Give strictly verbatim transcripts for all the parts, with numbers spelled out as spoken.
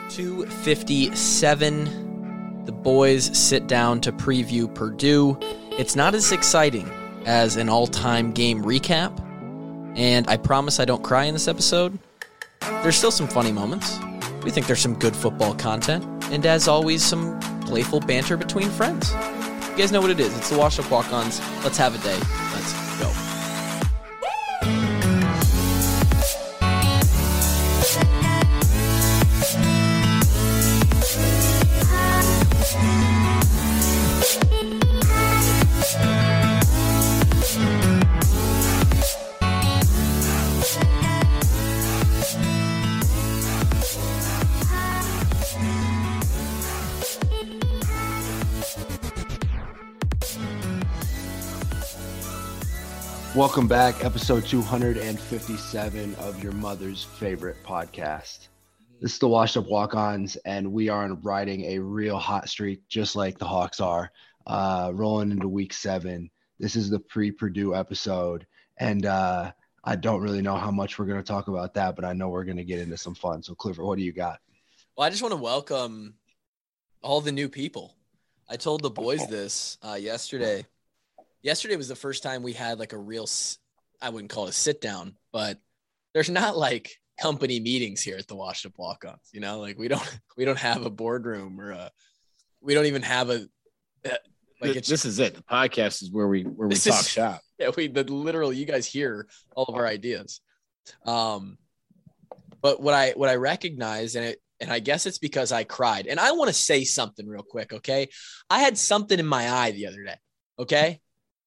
two fifty-seven. The boys sit down to preview Purdue. It's not as exciting as an all-time game recap, and I promise I don't cry in this episode. There's still some funny moments. We think there's some good football content, and as always, some playful banter between friends. You guys know what it is. It's the Washed Up Walk-Ons. Let's have a day. Let's go. Welcome back, episode two fifty-seven of your mother's favorite podcast. This is the Washed Up Walk-Ons, and we are riding a real hot streak, just like the Hawks are, uh, rolling into week seven. This is the pre-Purdue episode, and uh, I don't really know how much we're going to talk about that, but I know we're going to get into some fun. So, Clifford, what do you got? Well, I just want to welcome all the new people. I told the boys this uh, yesterday. Yesterday was the first time we had like a real, I wouldn't call it a sit down, but there's not like company meetings here at the Washed Up Walk-Ons. You know, like we don't, we don't have a boardroom or a, we don't even have a, like it's, this is it. The podcast is where we, where we talk is, shop. Yeah. We, the literally, you guys hear all of our ideas. Um, but what I, what I recognize, and it, and I guess it's because I cried, and I want to say something real quick. Okay. I had something in my eye the other day. Okay.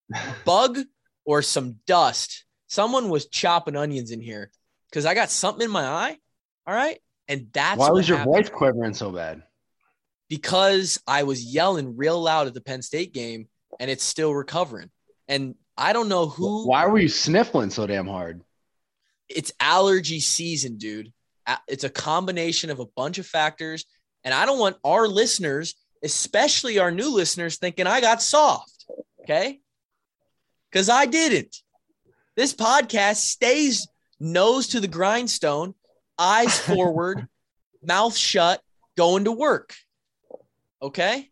Bug or some dust. Someone was chopping onions in here because I got something in my eye. All right. And that's why was your happened. voice quivering so bad? Because I was yelling real loud at the Penn State game and it's still recovering. And I don't know who. Why were you sniffling so damn hard? It's allergy season, dude. It's a combination of a bunch of factors. And I don't want our listeners, especially our new listeners, thinking I got soft. Okay. Because I didn't. This podcast stays nose to the grindstone, eyes forward, mouth shut, going to work. Okay?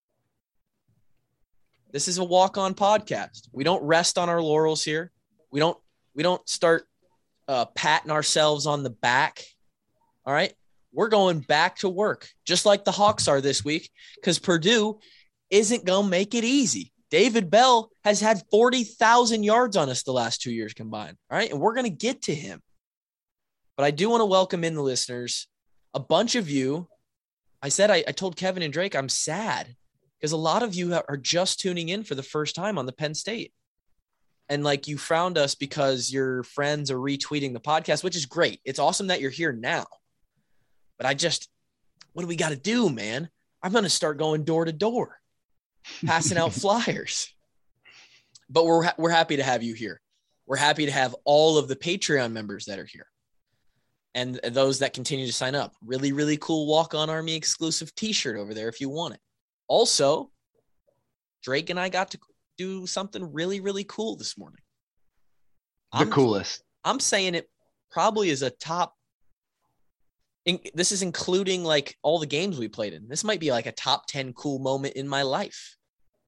This is a walk-on podcast. We don't rest on our laurels here. We don't we don't start uh, patting ourselves on the back. All right? We're going back to work, just like the Hawks are this week, because Purdue isn't going to make it easy. David Bell has had forty thousand yards on us the last two years combined. All right. And we're going to get to him. But I do want to welcome in the listeners. A bunch of you, I said, I, I told Kevin and Drake, I'm sad because a lot of you are just tuning in for the first time on the Penn State. And like you found us because your friends are retweeting the podcast, which is great. It's awesome that you're here now. But I just, what do we got to do, man? I'm going to start going door to door. Passing out flyers. But we're we're happy to have you here. We're happy to have all of the Patreon members that are here and those that continue to sign up. Really, really cool Walk-On Army exclusive t-shirt over there if you want it. Also, Drake and I got to do something really, really cool this morning. The I'm, coolest. I'm saying it probably is a top. In, this is including like all the games we played in. This might be like a top ten cool moment in my life.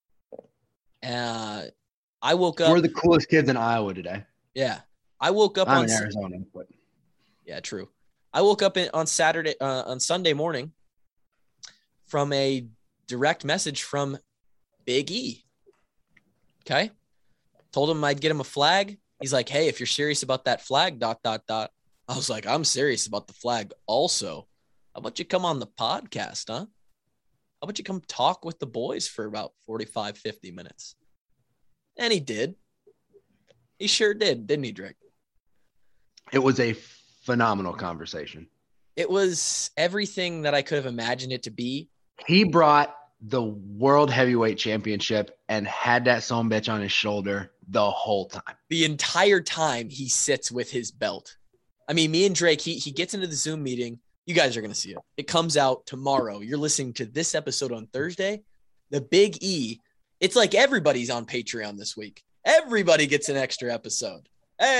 Uh, I woke up. We're the coolest kids in Iowa today. Yeah. I woke up I'm on in Arizona. But... Yeah, true. I woke up in, on Saturday, uh, on Sunday morning from a direct message from Big E. Okay. Told him I'd get him a flag. He's like, hey, if you're serious about that flag, dot, dot, dot. I was like, I'm serious about the flag also. How about you come on the podcast, huh? How about you come talk with the boys for about forty-five, fifty minutes? And he did. He sure did, didn't he, Drake? It was a phenomenal conversation. It was everything that I could have imagined it to be. He brought the World Heavyweight Championship and had that son bitch on his shoulder the whole time. The entire time he sits with his belt. I mean, me and Drake, he, he gets into the Zoom meeting. You guys are going to see it. It comes out tomorrow. You're listening to this episode on Thursday. The Big E. It's like everybody's on Patreon this week. Everybody gets an extra episode.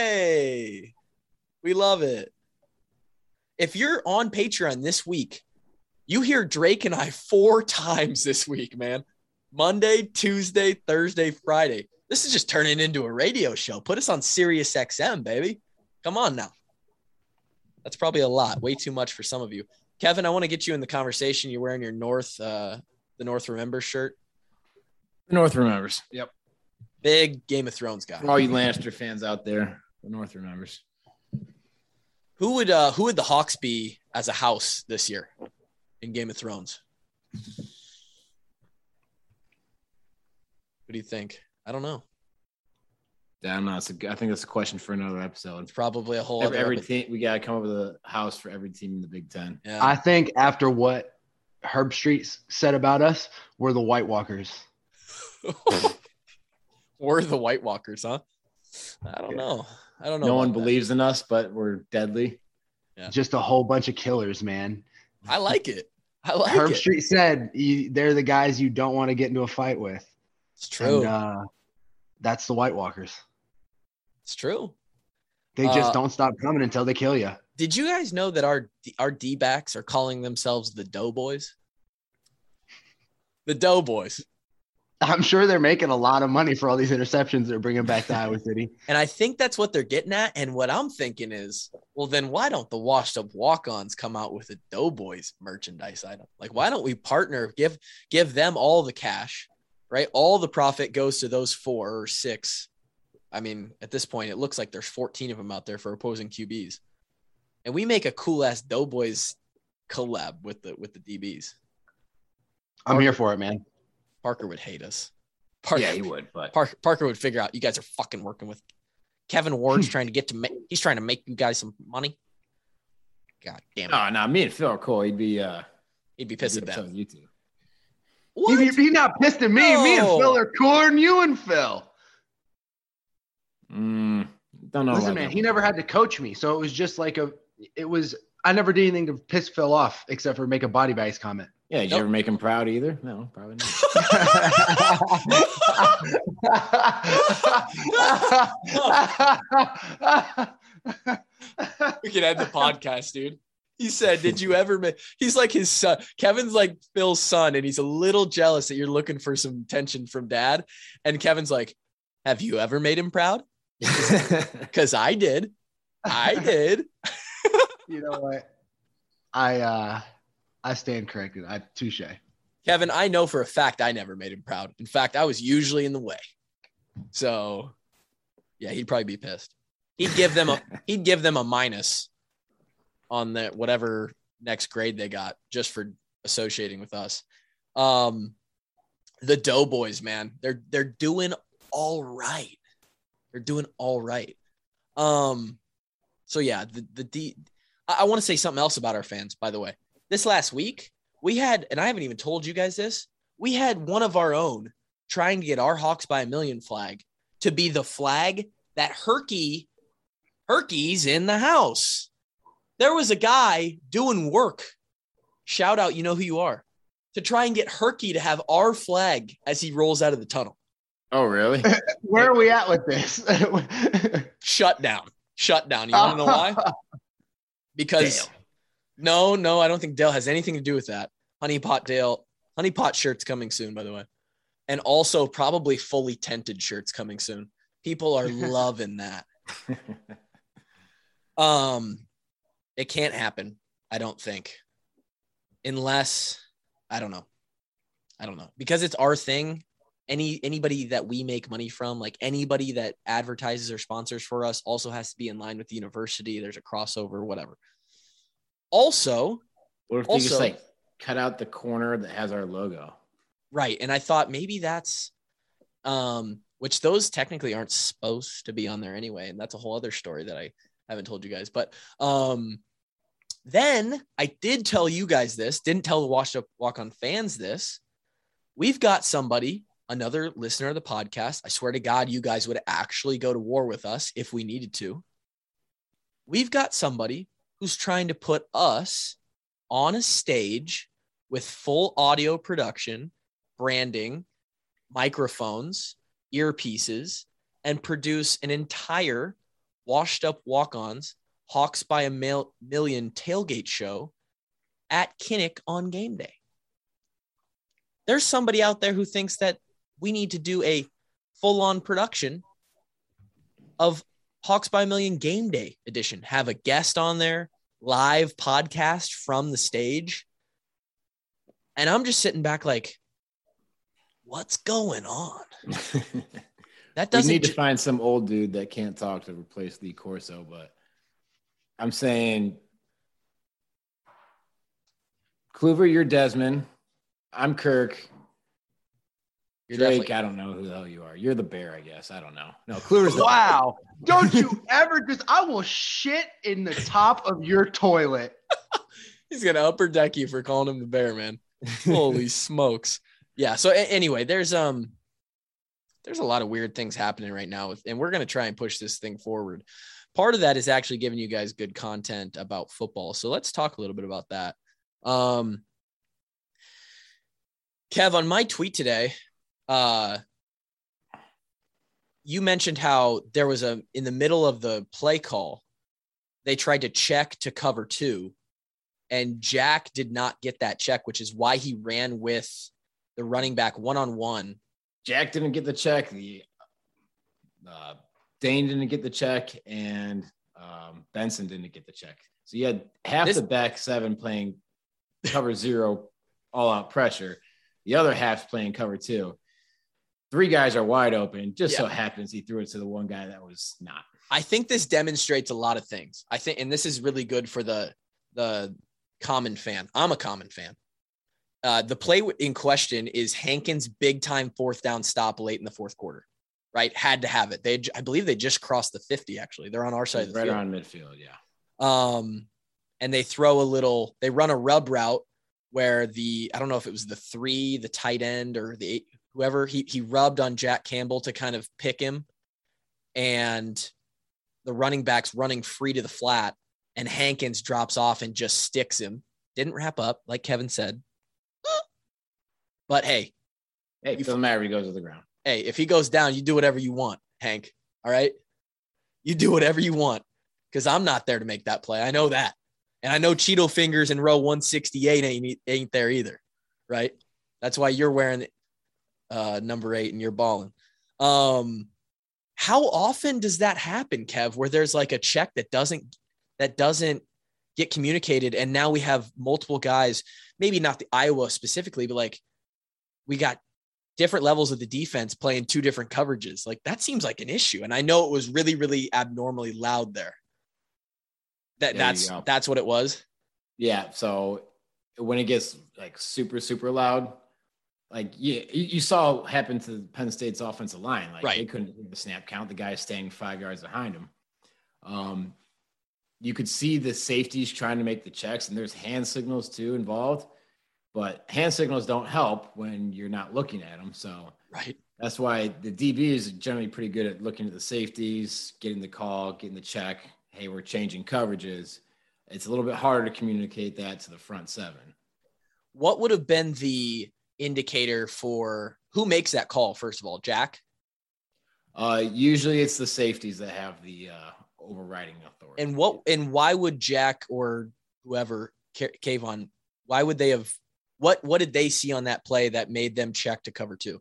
Hey, we love it. If you're on Patreon this week, You hear Drake and I four times this week, man. Monday, Tuesday, Thursday, Friday. This is just turning into a radio show. Put us on Sirius X M, baby. Come on now. That's probably a lot. Way too much for some of you. Kevin, I want to get you in the conversation. You're wearing your North, uh, the North Remembers shirt. The North remembers. Yep. Big Game of Thrones guy. For all you Lannister fans out there, the North remembers. Who would uh, who would the Hawks be as a house this year in Game of Thrones? What do you think? I don't know. Yeah, I'm not. I think that's a question for another episode. It's probably a whole every, other every episode. team. We gotta come up with a house for every team in the Big Ten. Yeah. I think after what Herb Street said about us, we're the White Walkers. We're the White Walkers, huh? I don't know. I don't know. No one that. believes in us, but we're deadly. Yeah. Just a whole bunch of killers, man. I like it. I like Herb it. Street said you, they're the guys you don't want to get into a fight with. It's true. And, uh, that's the White Walkers. It's true. They just Uh, don't stop coming until they kill you. Did you guys know that our our D-backs are calling themselves the Doughboys? The Doughboys. I'm sure they're making a lot of money for all these interceptions they're bringing back to Iowa City. And I think that's what they're getting at. And what I'm thinking is, well, then why don't the washed up walk-ons come out with a Doughboys merchandise item? Like, why don't we partner, give give them all the cash, right? All the profit goes to those four or six. I mean, at this point, it looks like there's fourteen of them out there for opposing Q Bs. And we make a cool-ass Doughboys collab with the with the D Bs. I'm here for it, man. Parker would hate us. Parker, Yeah, he would, but Parker, Parker would figure out you guys are fucking working with Kevin Ward's trying to get to make, he's trying to make you guys some money. God damn it. no, no, me and Phil are cool. He'd be uh, He'd be pissed he'd at be upset them. with you two. What? He, he not pissed at me. Me and No. Phil are cooler than you and Phil. Mm, don't know. Listen, about man, that he one. never had to coach me. So it was just like a, it was, I never did anything to piss Phil off except for make a body bags comment. Yeah, did Nope. you ever make him proud either? No, probably not. We can end the podcast, dude. He said, did you ever make, he's like his son. Kevin's like Phil's son, and he's a little jealous that you're looking for some attention from dad. And Kevin's like, have you ever made him proud? Because I did. I did. You know what? I, uh, I stand corrected. I touche. Kevin, I know for a fact I never made him proud. In fact, I was usually in the way. So, yeah, he'd probably be pissed. He'd give them a he'd give them a minus on the whatever next grade they got just for associating with us. Um, the Doughboys, man, they're they're doing all right. They're doing all right. Um, so yeah, the the D. I, I want to say something else about our fans, by the way. This last week, we had, and I haven't even told you guys this, we had one of our own trying to get our Hawks by a Million flag to be the flag that Herky, Herky's in the house. There was a guy doing work. Shout out, you know who you are, to try and get Herky to have our flag as he rolls out of the tunnel. Oh, really? Where are we at with this? Shut down. Shut down. You want to know why? Because Dale. no, no, I don't think Dale has anything to do with that. Honey Pot Dale, Honey Pot shirts coming soon, by the way. And also probably fully tented shirts coming soon. People are loving that. Um, it can't happen, I don't think. Unless, I don't know. I don't know. Because it's our thing. Any anybody that we make money from, like anybody that advertises or sponsors for us, also has to be in line with the university. There's a crossover, whatever. Also, What if they just Also- like cut out the corner that has our logo? right. And I thought maybe that's, um, which those technically aren't supposed to be on there anyway. And that's a whole other story that I haven't told you guys. But um, then I did tell you guys this, didn't tell the Washed Up Walk On fans this. We've got somebody, another listener of the podcast. I swear to God, you guys would actually go to war with us if we needed to. We've got somebody who's trying to put us on a stage with full audio production, branding, microphones, earpieces, and produce an entire Washed Up Walk-Ons Hawks by a Mil- Million tailgate show at Kinnick on game day. There's somebody out there who thinks that we need to do a full-on production of Hawks by a Million game day edition. Have a guest on there, live podcast from the stage. And I'm just sitting back like, what's going on? That doesn't we need to ju- find some old dude that can't talk to replace Lee Corso, but I'm saying, Kluver, you're Desmond. I'm Kirk. You're Drake, definitely- I don't know who the hell you are. You're the bear, I guess. I don't know. No, Kluver's the Wow. Don't you ever, because I will shit in the top of your toilet. He's going to upper deck you for calling him the bear, man. Holy smokes. Yeah. So a- anyway, there's, um, there's a lot of weird things happening right now, with, and we're going to try and push this thing forward. Part of that is actually giving you guys good content about football. So let's talk a little bit about that. Um, Kev, on my tweet today, uh, you mentioned how there was a, in the middle of the play call, they tried to check to cover two, and Jack did not get that check, which is why he ran with the running back one-on-one. Jack didn't get the check. The uh, Dane didn't get the check, and um, Benson didn't get the check. So you had half This- the back seven playing cover zero, all out pressure. The other half's playing cover two. Three guys are wide open. Just Yeah. so happens he threw it to the one guy that was not. I think this demonstrates a lot of things. I think, and this is really good for the the common fan. I'm a common fan. Uh, the play in question is Hankins' big time fourth down stop late in the fourth quarter, right? Had to have it. They, I believe they just crossed the fifty. Actually, they're on our side of the Right field. around midfield, yeah. Um, and they throw a little. They run a rub route where the I don't know if it was the three, the tight end, or the eight, whoever he he rubbed on Jack Campbell to kind of pick him, and the running back's running free to the flat, and Hankins drops off and just sticks him. Didn't wrap up, like Kevin said. But hey, Hey, it doesn't matter if he goes to the ground. hey, if he goes down, you do whatever you want, Hank. All right? You do whatever you want, because I'm not there to make that play. I know that. And I know Cheeto Fingers in row one sixty-eight ain't, ain't there either, right? That's why you're wearing uh, number eight and you're balling. Um, how often does that happen, Kev, where there's like a check that doesn't that doesn't get communicated, and now we have multiple guys, maybe not the Iowa specifically, but like we got different levels of the defense playing two different coverages. Like that seems like an issue. And I know it was really, really abnormally loud there. That There you that's, go. that's what it was. Yeah, so when it gets like super, super loud, like yeah, you, you saw what happened to Penn State's offensive line. Like Right. they couldn't hear the snap count. The guy is standing five yards behind him. Um, you could see the safeties trying to make the checks, and there's hand signals too involved. But hand signals don't help when you're not looking at them. So Right. that's why the D B is generally pretty good at looking at the safeties, getting the call, getting the check. Hey, we're changing coverages. It's a little bit harder to communicate that to the front seven. What would have been the indicator for who makes that call? First of all, Jack. Uh, usually it's the safeties that have the uh, overriding authority. And what, and why would Jack or whoever Kayvon, why would they have, what, what did they see on that play that made them check to cover two?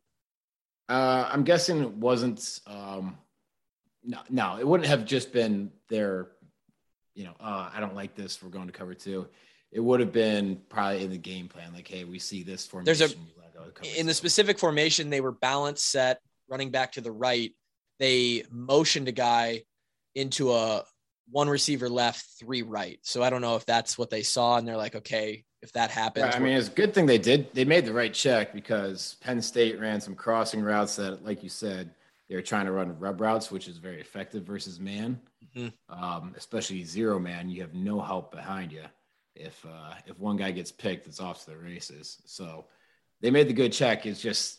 Uh, I'm guessing it wasn't. Um, no, no, it wouldn't have just been their, you know, uh, I don't like this. We're going to cover two. It would have been probably in the game plan. Like, hey, we see this formation. There's a, you wanna go to cover in the two. specific formation, they were balanced set, running back to the right. They motioned a guy into a one receiver left, three right. So I don't know if that's what they saw, and they're like, okay, if that happens. Right, I mean, it's a good thing they did. They made the right check because Penn State ran some crossing routes that, like you said, they were trying to run rub routes, which is very effective versus man, Mhm. um, especially zero man. You have no help behind you. If uh, if one guy gets picked, it's off to the races. So they made the good check. It's just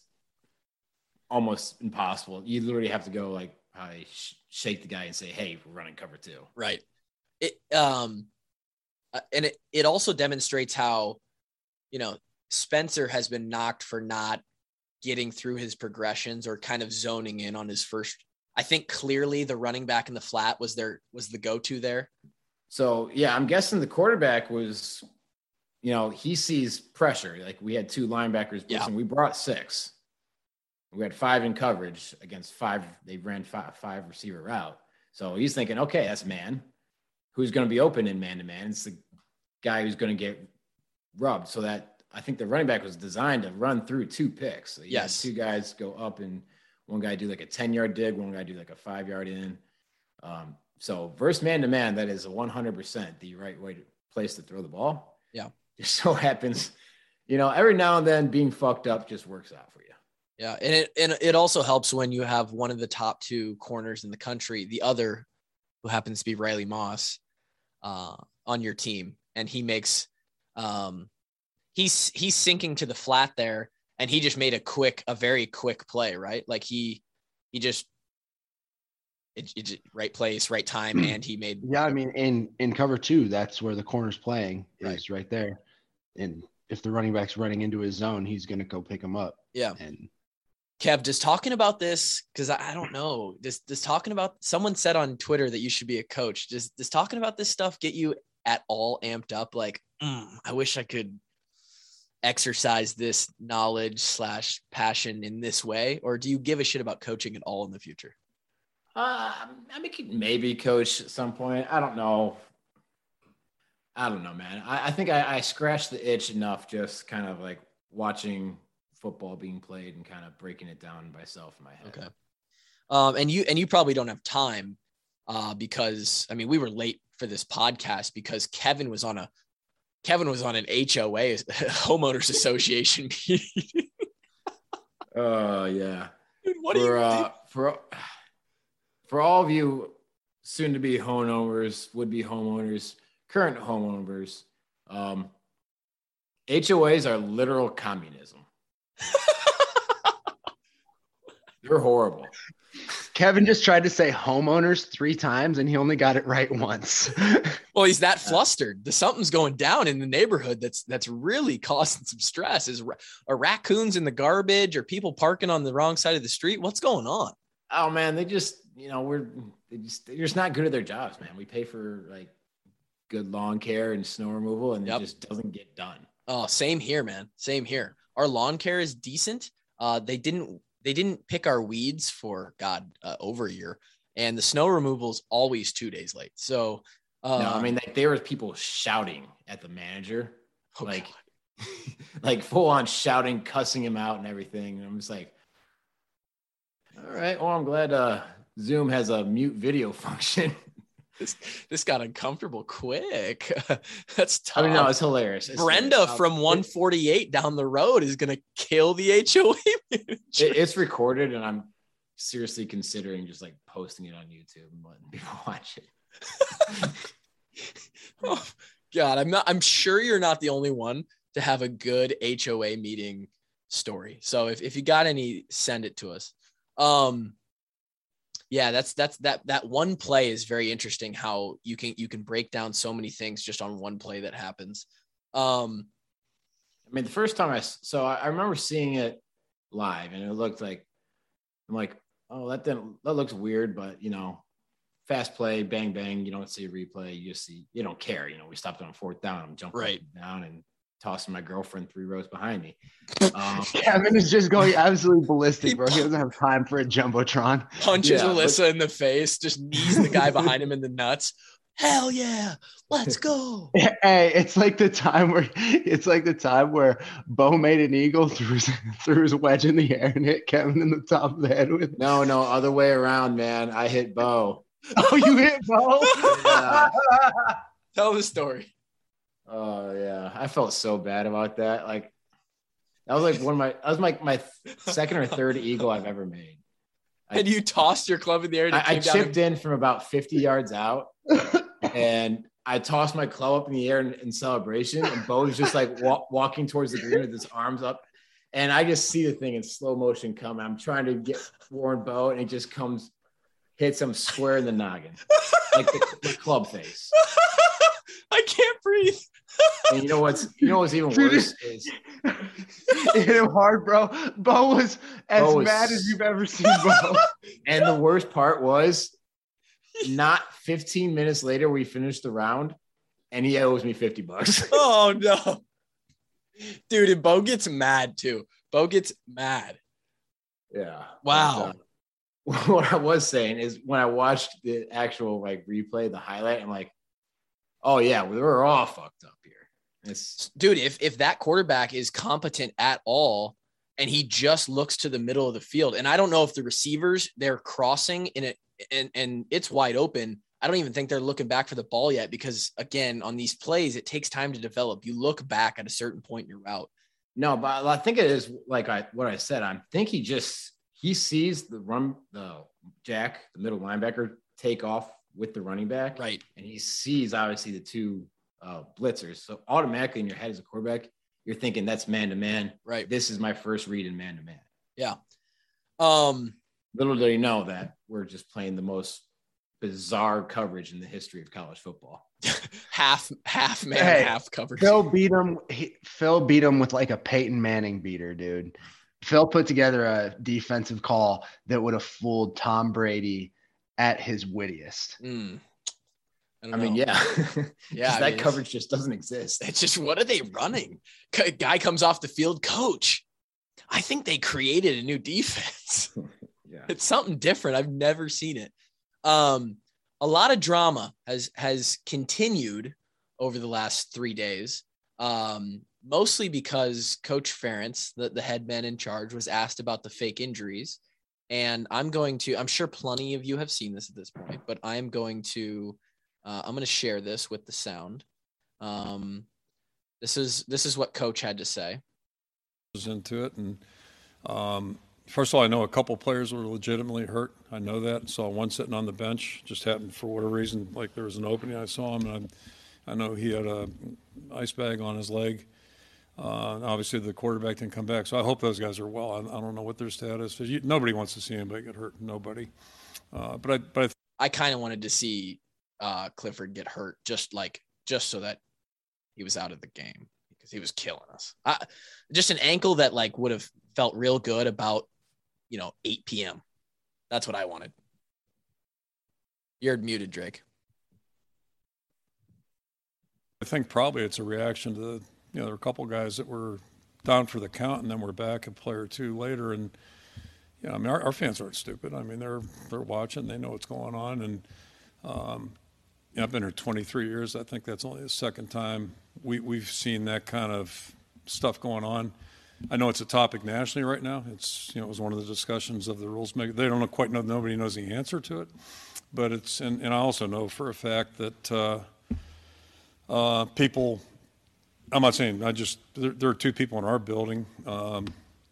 almost impossible. You literally have to go like probably sh- shake the guy and say, "Hey, we're running cover two." Right. It um, uh, and it it also demonstrates how, you know, Spencer has been knocked for not getting through his progressions or kind of zoning in on his first. I think clearly the running back in the flat was there was the go-to there. So yeah, I'm guessing the quarterback was, you know, he sees pressure. Like we had two linebackers, yeah. and we brought six. We had five in coverage against five. They ran five, five receiver route. So he's thinking, okay, that's man. Who's going to be open in man-to-man? It's the guy who's going to get rubbed. So that I think the running back was designed to run through two picks. So yes. Two guys go up and one guy do like a ten-yard dig, one guy do like a five-yard in. Um, so versus man-to-man, that is a one hundred percent the right way to place to throw the ball. Yeah. Just so happens, you know, every now and then being fucked up just works out for you. Yeah. And it, and it also helps when you have one of the top two corners in the country, the other who happens to be Riley Moss, uh, on your team. And he makes, um, he's, he's sinking to the flat there. And he just made a quick, a very quick play, right? Like he, he just, it, it, right place, right time. And he made. Yeah. I mean, in, in cover two, that's where the corner's playing is right, right there. And if the running back's running into his zone, he's going to go pick him up. Yeah. And Kev, just talking about this, because I, I don't know, just, just talking about, someone said on Twitter that you should be a coach. Just, just talking about this stuff get you at all amped up? Like, mm, I wish I could exercise this knowledge slash passion in this way? Or do you give a shit about coaching at all in the future? Uh, I mean, maybe coach at some point. I don't know. I don't know, man. I, I think I, I scratched the itch enough just kind of like watching football being played and kind of breaking it down myself in my head. Okay. Um, and you, and you probably don't have time uh, because, I mean, we were late for this podcast because Kevin was on a, Kevin was on an H O A, homeowners association meeting. Oh yeah. Dude, what for, do you uh, do? for, for all of you soon to be homeowners, would be homeowners, current homeowners, um, H O As are literal communism. They're horrible. Kevin just tried to say homeowners three times and he only got it right once. Well, he's that flustered. The something's going down in the neighborhood that's that's really causing some stress. Is are raccoons in the garbage or people parking on the wrong side of the street? What's going on? Oh man, they just, you know, we're they just they're just not good at their jobs, man. We pay for like good lawn care and snow removal, and yep. It just doesn't get done. Oh, same here, man. Same here. Our lawn care is decent. Uh, they didn't they didn't pick our weeds for God uh, over a year, and the snow removal is always two days late. So, um, no, I mean, like there was people shouting at the manager, oh like, like full on shouting, cussing him out, and everything. And I'm just like, all right, well, I'm glad uh, Zoom has a mute video function. This, this got uncomfortable quick. That's tough. I mean, no, it's hilarious. It's Brenda hilarious. from one forty-eight down the road is going to kill the H O A manager. It, it's recorded, and I'm seriously considering just like posting it on YouTube and letting people watch it. Oh, God, I'm not. I'm sure you're not the only one to have a good H O A meeting story. So if if you got any, send it to us. Um. Yeah, that's that's that that one play is very interesting how you can you can break down so many things just on one play that happens. Um, I mean, the first time I so I remember seeing it live, and it looked like I'm like, oh, that didn't that looks weird, but you know, fast play, bang bang. You don't see a replay, you just see you don't care. You know, we stopped on fourth down, I'm jumping right down and tossing my girlfriend three rows behind me. Um, Kevin is just going absolutely ballistic, bro. He doesn't have time for a jumbotron. Punches yeah, Alyssa but- in the face, just knees the guy behind him in the nuts. Hell yeah, let's go. Hey, it's like the time where it's like the time where Bo made an eagle, threw his, threw his wedge in the air and hit Kevin in the top of the head with it. No, no, other way around, man. I hit Bo. Oh, you hit Bo? Yeah. Tell the story. Oh yeah, I felt so bad about that. Like that was like one of my that was like my, my second or third eagle I've ever made. I, and you tossed your club in the air. And I, I chipped and- in from about fifty yards out, and I tossed my club up in the air in, in celebration. And Bo was just like wa- walking towards the green with his arms up, and I just see the thing in slow motion come. I'm trying to get Warren Bo, and it just comes, hits him square in the noggin, like the, the club face. I can't breathe. And you know what's you know what's even worse is it hit him hard, bro. Bo was as Bo was, mad as you've ever seen Bo. And the worst part was not fifteen minutes later we finished the round and he owes me fifty bucks. Oh no. Dude, and Bo gets mad too. Bo gets mad. Yeah. Wow. But, uh, what I was saying is when I watched the actual like replay, the highlight, I'm like, oh yeah, we were all fucked up here. It's dude, if if that quarterback is competent at all and he just looks to the middle of the field, and I don't know if the receivers, they're crossing in it and, and it's wide open. I don't even think they're looking back for the ball yet because, again, on these plays, it takes time to develop. You look back at a certain point in your route. No, but I think it is like I what I said. I think he just he sees the run the Jack, the middle linebacker, take off with the running back, right? And he sees obviously the two uh, blitzers. So automatically in your head as a quarterback, you're thinking that's man to man. Right. This is my first read in man to man. Yeah. Um. Little do you know that we're just playing the most bizarre coverage in the history of college football. half half man, hey, half coverage. Phil beat him. He, Phil beat him with like a Peyton Manning beater, dude. Phil put together a defensive call that would have fooled Tom Brady at his wittiest. Mm. I, I mean, yeah, yeah. that I mean, coverage just doesn't exist. It's just, what are they running? Guy comes off the field, coach. I think they created a new defense. Yeah, it's something different. I've never seen it. Um, a lot of drama has has continued over the last three days, um, mostly because Coach Ferentz, the, the head man in charge, was asked about the fake injuries. And I'm going to, I'm sure plenty of you have seen this at this point, but I'm going to, uh, I'm going to share this with the sound. Um, this is, this is what Coach had to say. Into it. And um, first of all, I know a couple players were legitimately hurt. I know that. Saw one sitting on the bench, just happened for whatever reason, like there was an opening. I saw him, and I, I know he had a ice bag on his leg. Uh, obviously, the quarterback didn't come back, so I hope those guys are well. I, I don't know what their status is. You, nobody wants to see anybody get hurt. Nobody. Uh, but I, but I, th- I kind of wanted to see uh, Clifford get hurt, just like just so that he was out of the game because he was killing us. I, just an ankle that like would have felt real good about, you know, eight p.m. That's what I wanted. You're muted, Drake. I think probably it's a reaction to the. You know, there were a couple guys that were down for the count, and then we're back a player or two later. And you know, I mean, our, our fans aren't stupid. I mean, they're they're watching, they know what's going on. And um, you know, I've been here twenty-three years. I think that's only the second time we we've seen that kind of stuff going on. I know it's a topic nationally right now. It's you know, it was one of the discussions of the rules maker. They don't know, quite know. Nobody knows the answer to it, but it's and, and I also know for a fact that uh, uh, people. I'm not saying I just there, there are two people in our building um,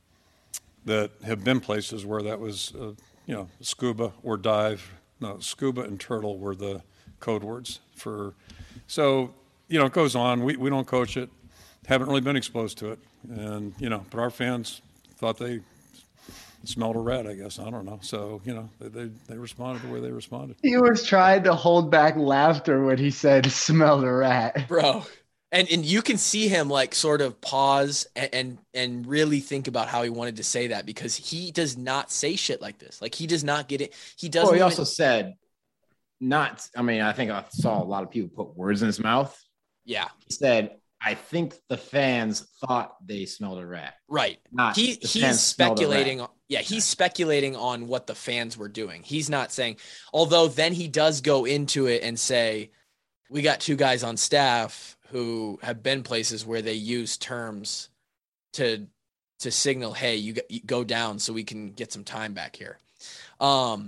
that have been places where that was uh, you know scuba or dive. No, scuba and turtle were the code words for. So you know it goes on. We we don't coach it. Haven't really been exposed to it, and you know, but our fans thought they smelled a rat. I guess I don't know. So you know they they, they responded the way they responded. He was trying to hold back laughter when he said "smelled a rat," bro. And and you can see him like sort of pause and, and and really think about how he wanted to say that because he does not say shit like this. Like he does not get it. He doesn't. Well, he even... also said not. I mean, I think I saw a lot of people put words in his mouth. Yeah. He said, "I think the fans thought they smelled a rat." Right. Not he he's speculating. Yeah, he's speculating on what the fans were doing. He's not saying. Although then he does go into it and say, "We got two guys on staff who have been places where they use terms to to signal, hey, you, you go down so we can get some time back here." Um,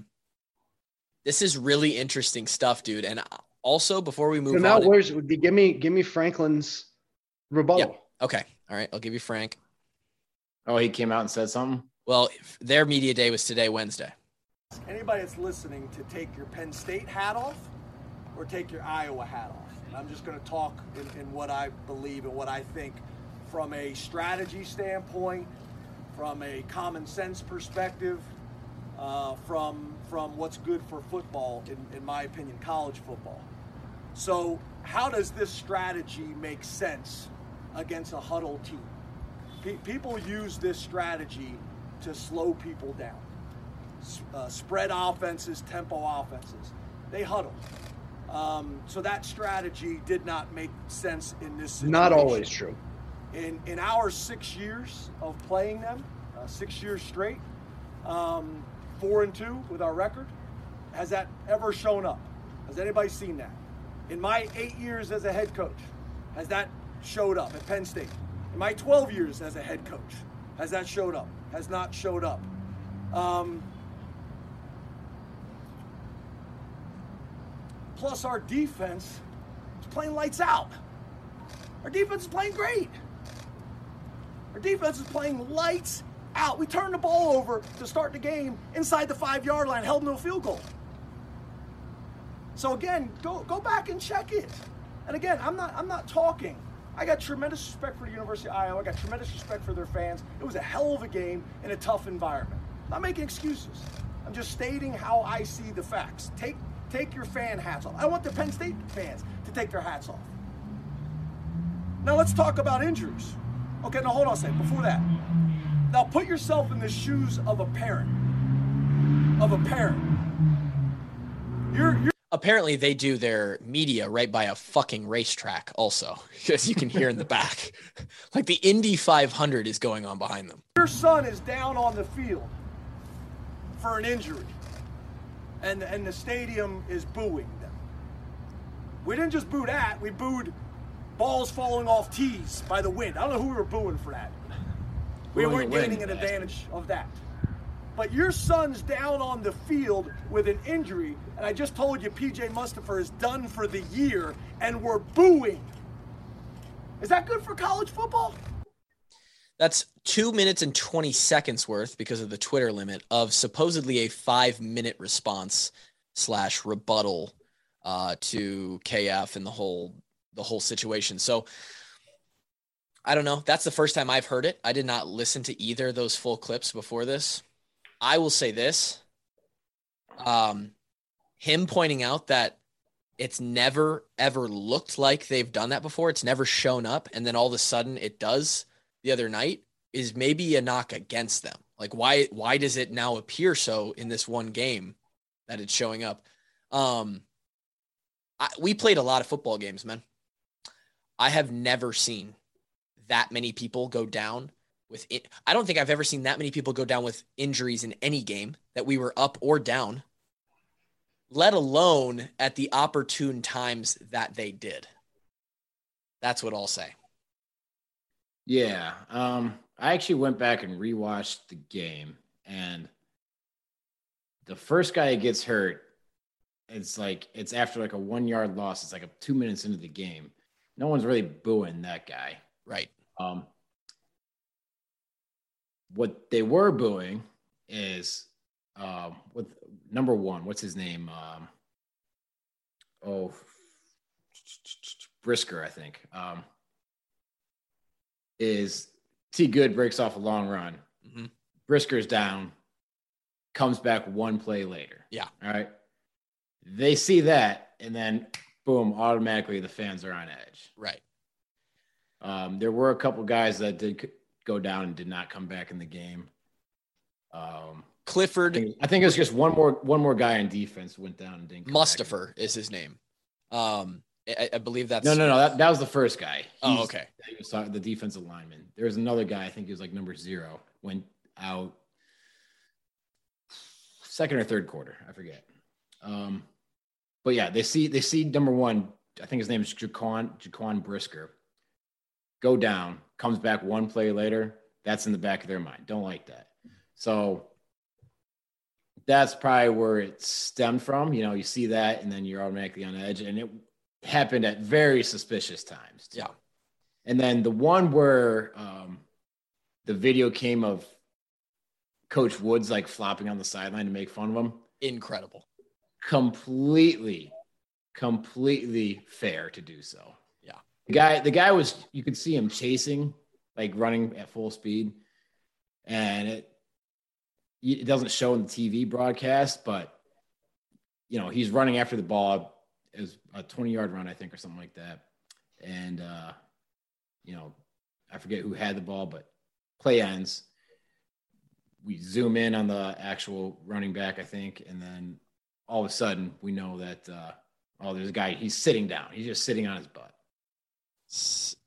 this is really interesting stuff, dude. And also, before we move so now on, where's give me give me Franklin's rebuttal? Yeah. Okay, all right, I'll give you Frank. Oh, he came out and said something. Well, their media day was today, Wednesday. Anybody that's listening to take your Penn State hat off or take your Iowa hat off. I'm just going to talk in, in what I believe and what I think from a strategy standpoint, from a common sense perspective, uh, from from what's good for football, in, in my opinion, college football. So how does this strategy make sense against a huddle team? Pe- people use this strategy to slow people down. S- uh, spread offenses, tempo offenses. They huddle. Um, so that strategy did not make sense in this situation. Not always true. in, in our six years of playing them, uh, six years straight, um, four and two with our record, has that ever shown up? Has anybody seen that? In my eight years as a head coach, has that showed up at Penn State? In my twelve years as a head coach, has that showed up? Has not showed up. Um, plus our defense is playing lights out. Our defense is playing great. Our defense is playing lights out. We turned the ball over to start the game inside the five-yard line, held no field goal. So again, go go back and check it. And again, I'm not I'm not talking. I got tremendous respect for the University of Iowa. I got tremendous respect for their fans. It was a hell of a game in a tough environment. I'm not making excuses. I'm just stating how I see the facts. Take take your fan hats off. I want the Penn State fans to take their hats off. Now let's talk about injuries. Okay, now hold on a second. Before that, now put yourself in the shoes of a parent. Of a parent. You're you're Apparently they do their media right by a fucking racetrack also, as you can hear in the back. Like the Indy five hundred is going on behind them. Your son is down on the field for an injury, and, and the stadium is booing them. We didn't just boo that, we booed balls falling off tees by the wind. I don't know who we were booing for that. We Booing weren't the wind, gaining an man. advantage of that. But your son's down on the field with an injury, and I just told you P J Mustipher is done for the year, and we're booing. Is that good for college football? That's two minutes and twenty seconds worth, because of the Twitter limit, of supposedly a five minute response slash rebuttal uh, to K F and the whole the whole situation. So I don't know. That's the first time I've heard it. I did not listen to either of those full clips before this. I will say this. Um, him pointing out that it's never, ever looked like they've done that before. It's never shown up. And then all of a sudden it does the other night is maybe a knock against them. Like why, why does it now appear so in this one game that it's showing up? Um, I, we played a lot of football games, man. I have never seen that many people go down with it. I don't think I've ever seen that many people go down with injuries in any game that we were up or down, let alone at the opportune times that they did. That's what I'll say. Yeah. Um, I actually went back and rewatched the game, and the first guy that gets hurt, it's like, it's after like a one yard loss. It's like a two minutes into the game. No one's really booing that guy. Right. Um, what they were booing is um, with number one, what's his name? Um, oh, Brisker, I think. Um, is T. Good breaks off a long run. Mm-hmm. Brisker's down, comes back one play later. Yeah. All right. They see that, and then boom, automatically the fans are on edge. Right. Um, there were a couple guys that did go down and did not come back in the game. Um, Clifford. I think, I think it was just one more one more guy on defense went down and didn't come Mustipher back in. is his name. Um, I, I believe that's No, no, no. That, that was the first guy. Oh, He's- okay. He was talking- the defensive lineman. There was another guy, I think he was like number zero, went out second or third quarter. I forget. Um, but yeah, they see they see number one, I think his name is Jaquan, Jaquan Brisker, go down, comes back one play later. That's in the back of their mind. Don't like that. So that's probably where it stemmed from. You know, you see that and then you're automatically on edge. And it happened at very suspicious times, too. Yeah. And then the one where um, the video came of Coach Woods like flopping on the sideline to make fun of him. incredible. Completely, completely fair to do so. Yeah. The guy, the guy was, you could see him chasing, like running at full speed. And it, it doesn't show in the T V broadcast, but, you know, he's running after the ball. It was a twenty yard run, I think, or something like that. And, uh, you know, I forget who had the ball, but play ends. We zoom in on the actual running back, I think. And then all of a sudden we know that, uh, oh, there's a guy, he's sitting down. He's just sitting on his butt. It's a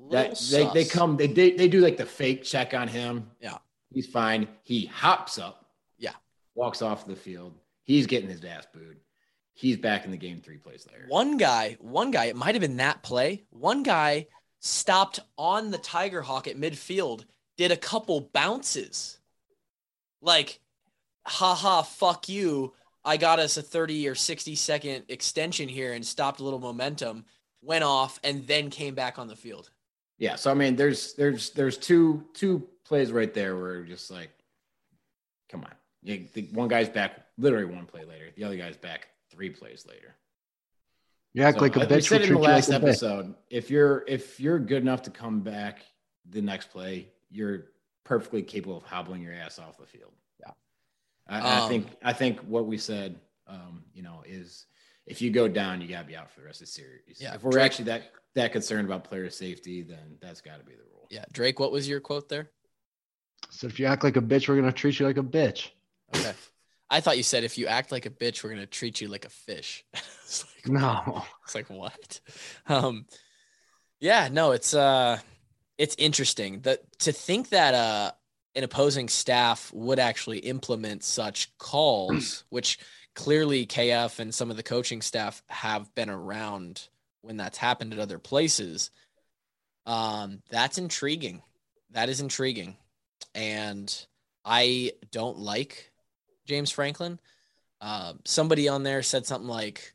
That they, they come, they, they they do like the fake check on him. Yeah. He's fine. He hops up. Yeah. Walks off the field. He's getting his ass booed. He's back in the game three plays later. One guy, one guy, it might have been that play. One guy stopped on the Tiger Hawk at midfield, did a couple bounces. Like, haha, fuck you. I got us a thirty or sixty second extension here and stopped a little momentum, went off, and then came back on the field. Yeah. So, I mean, there's, there's, there's two, two plays right there where just like, come on. Yeah, the one guy's back literally one play later. The other guy's back three plays later. You act So, like a like we bitch. said in the last like episode, if you're if you're good enough to come back the next play, you're perfectly capable of hobbling your ass off the field. Yeah, I, um, I think I think what we said, um, you know, is if you go down, you gotta be out for the rest of the series. Yeah, if we're Drake, actually that that concerned about player safety, then that's got to be the rule. Yeah, Drake, what was your quote there? So if you act like a bitch, we're gonna treat you like a bitch. Okay. I thought you said if you act like a bitch, we're gonna treat you like a fish. It's like, no, it's like what? Um, yeah, no, it's uh, it's interesting that to think that uh, an opposing staff would actually implement such calls, which clearly K F and some of the coaching staff have been around when that's happened at other places. Um, that's intriguing. That is intriguing, and I don't like James Franklin. Uh, somebody on there said something like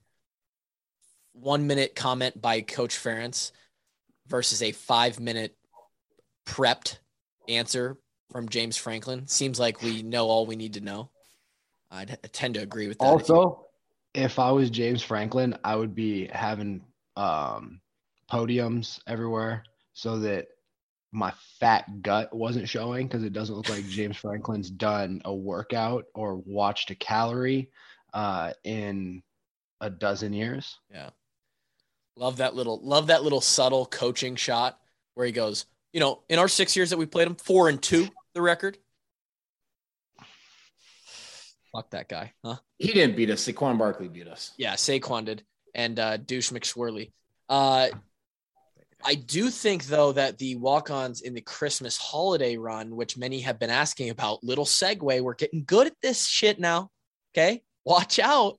one minute comment by Coach Ferentz versus a five minute prepped answer from James Franklin. Seems like we know all we need to know. I'd I tend to agree with that. Also, if I was James Franklin, I would be having um, podiums everywhere so that my fat gut wasn't showing, because it doesn't look like James Franklin's done a workout or watched a calorie uh, in a dozen years. Yeah. Love that little, love that little subtle coaching shot where he goes, you know, in our six years that we played him, four and two, the record. Fuck that guy, huh? He didn't beat us. Saquon Barkley beat us. Yeah, Saquon did, and uh, Douche McSwirly. Uh, I do think, though, that the walk-ons in the Christmas holiday run, which many have been asking about, little segue, we're getting good at this shit now, okay? Watch out.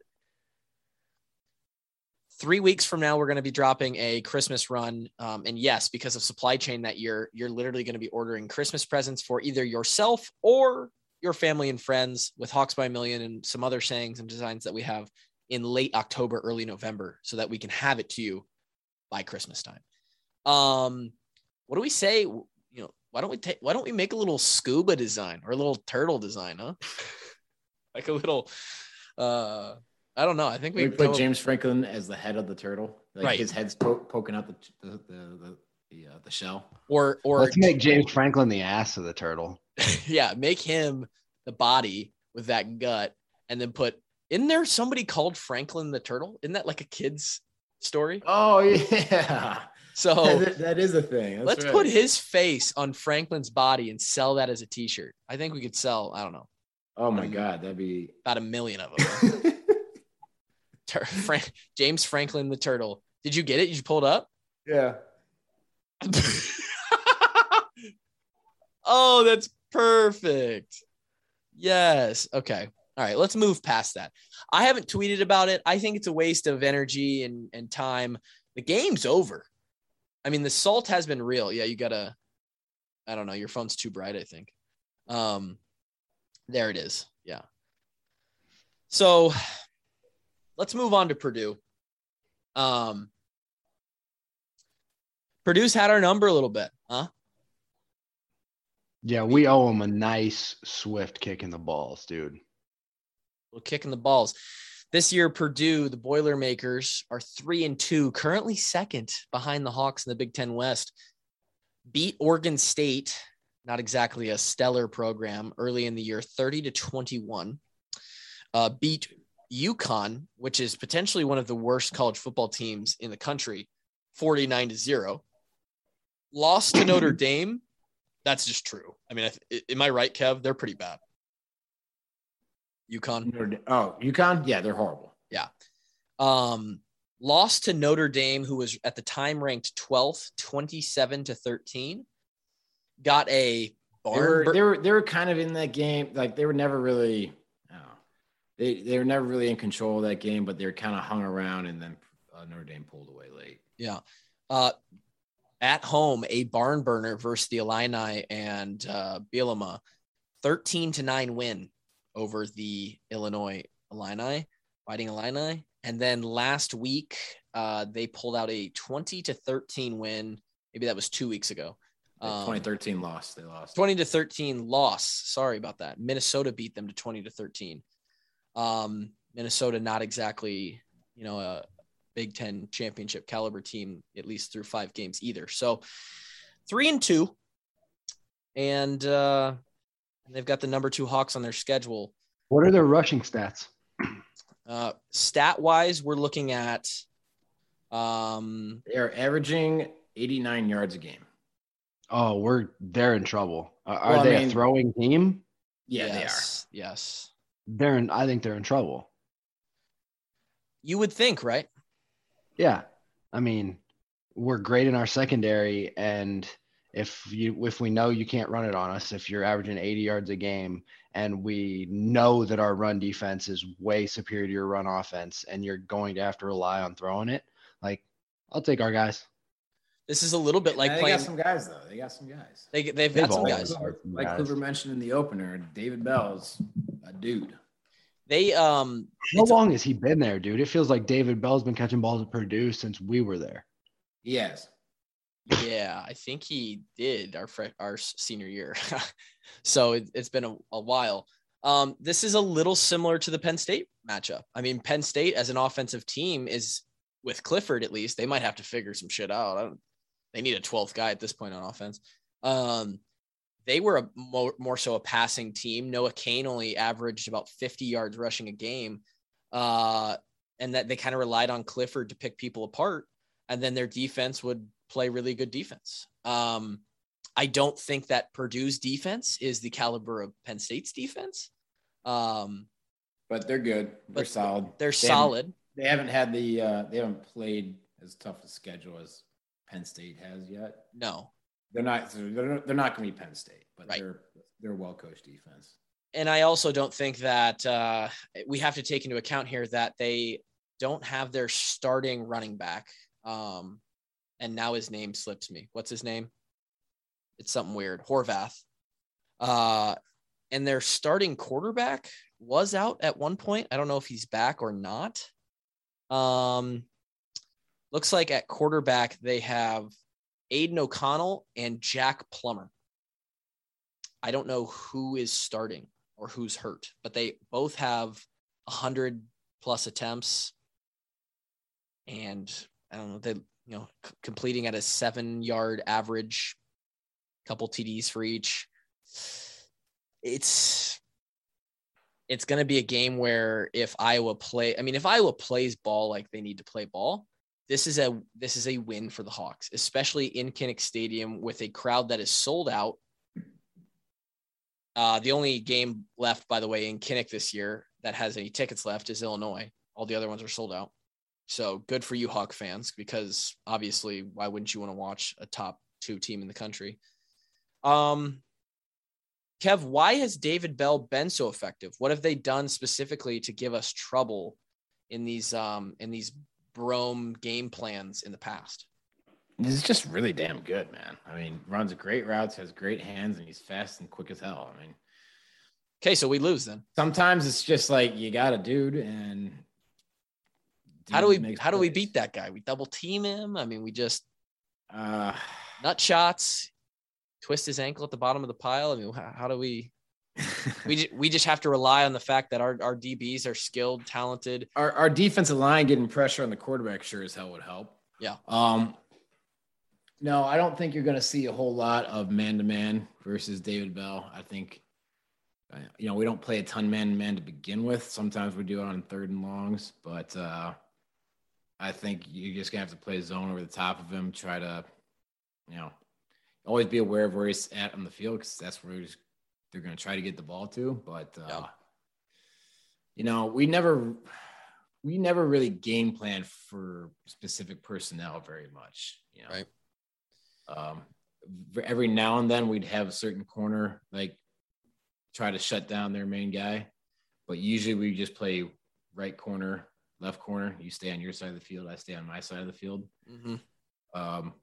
Three weeks from now, we're going to be dropping a Christmas run. Um, and yes, because of supply chain that year, you're literally going to be ordering Christmas presents for either yourself or your family and friends with Hawks by a Million and some other sayings and designs that we have in late October, early November, so that we can have it to you by Christmas time. Um, what do we say? You know, why don't we take, why don't we make a little scuba design or a little turtle design, huh? Like a little, uh, I don't know. I think we, we put James Franklin as the head of the turtle. Like right. His head's po- poking out the the the the, the, uh, the shell. Or or let's make James Franklin the ass of the turtle. Yeah, make him the body with that gut, and then put. Isn't there somebody called Franklin the Turtle? Isn't that like a kid's story? Oh yeah. So that, that is a thing. That's let's right. put his face on Franklin's body and sell that as a T-shirt. I think we could sell. I don't know. Oh my god, that'd be about a million of them. Tur- Frank, James Franklin the Turtle. Did you get it? Did you pull it up? Yeah. Oh, that's perfect. Yes. Okay. All right. Let's move past that. I haven't tweeted about it. I think it's a waste of energy and, and time. The game's over. I mean, the salt has been real. Yeah, you gotta, I don't know. Your phone's too bright, I think. Um, there it is. Yeah. So let's move on to Purdue. Um, Purdue's had our number a little bit, huh? Yeah, we owe him a nice swift kick in the balls, dude. Little kick in the balls. This year, Purdue, the Boilermakers, are three and two, currently second behind the Hawks in the Big Ten West. Beat Oregon State, not exactly a stellar program, early in the year, thirty to twenty-one. Uh, beat UConn, which is potentially one of the worst college football teams in the country, forty-nine to zero. Lost to Notre Dame. That's just true. I mean, am I right, Kev? They're pretty bad. UConn. Oh, UConn? Yeah, they're horrible. Yeah. Um, lost to Notre Dame, who was at the time ranked twelfth, twenty-seven to thirteen. Got a barn. They were, they were, they were kind of in that game. Like they were never really, I don't know, they, they were never really in control of that game, but they were kind of hung around, and then uh, Notre Dame pulled away late. Yeah. Uh, at home, a barn burner versus the Illini and uh, Bielema, thirteen to nine win over the Illinois Illini, Fighting Illini. And then last week, uh, they pulled out a twenty to thirteen win. Maybe that was two weeks ago. Um, twenty thirteen loss. They lost. twenty to thirteen loss. Sorry about that. Minnesota beat them to twenty to thirteen. Um, Minnesota, not exactly, you know, a Big Ten championship caliber team, at least through five games either. So three and two. And uh, they've got the number two Hawks on their schedule. What are their rushing stats? Uh, stat wise, we're looking at. Um, They're averaging eighty-nine yards a game. Oh, we're they're in trouble. Uh, are Well, I they mean- a throwing team? Yeah, yes, Yes. They're in. I think they're in trouble. You would think, right? Yeah, I mean, we're great in our secondary, and if you if we know you can't run it on us, if you're averaging eighty yards a game, and we know that our run defense is way superior to your run offense, and you're going to have to rely on throwing it, like I'll take our guys. This is a little bit they like are. They playing. got some guys though. They got some guys. They they've They've got some always guys. got some Like guys. Kluber mentioned in the opener, David Bell's a dude. They um. How it's- long has he been there, dude? It feels like David Bell's been catching balls at Purdue since we were there. Yes. Yeah, I think he did our fre- our senior year. So it, it's been a, a while. Um, this is a little similar to the Penn State matchup. I mean, Penn State as an offensive team is with Clifford, at least they might have to figure some shit out. I don't, they need a twelfth guy at this point on offense. Um, they were a more, more so a passing team. Noah Cain only averaged about fifty yards rushing a game. Uh, and that they kind of relied on Clifford to pick people apart. And then their defense would play really good defense. Um, I don't think that Purdue's defense is the caliber of Penn State's defense. Um, But they're good. They're But solid. they're They haven't- solid. They haven't had the uh, they haven't played as tough a schedule as Penn State has yet. No. They're not they're, they're not going to be Penn State, but Right. they're they're a well coached defense. And I also don't think that uh, we have to take into account here that they don't have their starting running back. Um, and now his name slips me. What's his name? It's something weird. Horvath. Uh, and their starting quarterback was out at one point. I don't know if he's back or not. Um, looks like at quarterback they have Aiden O'Connell and Jack Plummer. I don't know who is starting or who's hurt, but they both have a hundred plus attempts, and I don't know, they you know c- completing at a seven yard average, couple T Ds for each. It's it's going to be a game where if Iowa play, I mean, if Iowa plays ball like they need to play ball, this is a this is a win for the Hawks, especially in Kinnick Stadium with a crowd that is sold out. Uh, the only game left, by the way, in Kinnick this year that has any tickets left is Illinois. All the other ones are sold out. So good for you, Hawk fans, because obviously, why wouldn't you want to watch a top two team in the country? Um, Kev, why has David Bell been so effective? What have they done specifically to give us trouble in these um, in these Brome game plans in the past? He's just really damn good, man. I mean, runs great routes, has great hands, and he's fast and quick as hell. I mean, Okay, so we lose then. sometimes it's just like you got a dude, and How do we dude makes how do we plays. beat that guy? We double team him. I mean, we just Uh, nut shots, twist his ankle at the bottom of the pile. I mean, how, how do we? We ju- we just have to rely on the fact that our our D Bs are skilled, talented. our our defensive line getting pressure on the quarterback sure as hell would help. Yeah. Um. No, I don't think you're going to see a whole lot of man-to-man versus David Bell. I think, uh, you know, we don't play a ton man-to-man to begin with. Sometimes we do it on third and longs, but uh, I think you're just going to have to play zone over the top of him, try to, you know, always be aware of where he's at on the field because that's where he's, they're going to try to get the ball to. But, uh, Yeah. you know, we never we never really game plan for specific personnel very much, you know. Right. Um, every now and then we'd have a certain corner, like try to shut down their main guy, but usually we just play right corner, left corner. You stay on your side of the field, I stay on my side of the field. Mm-hmm. Um,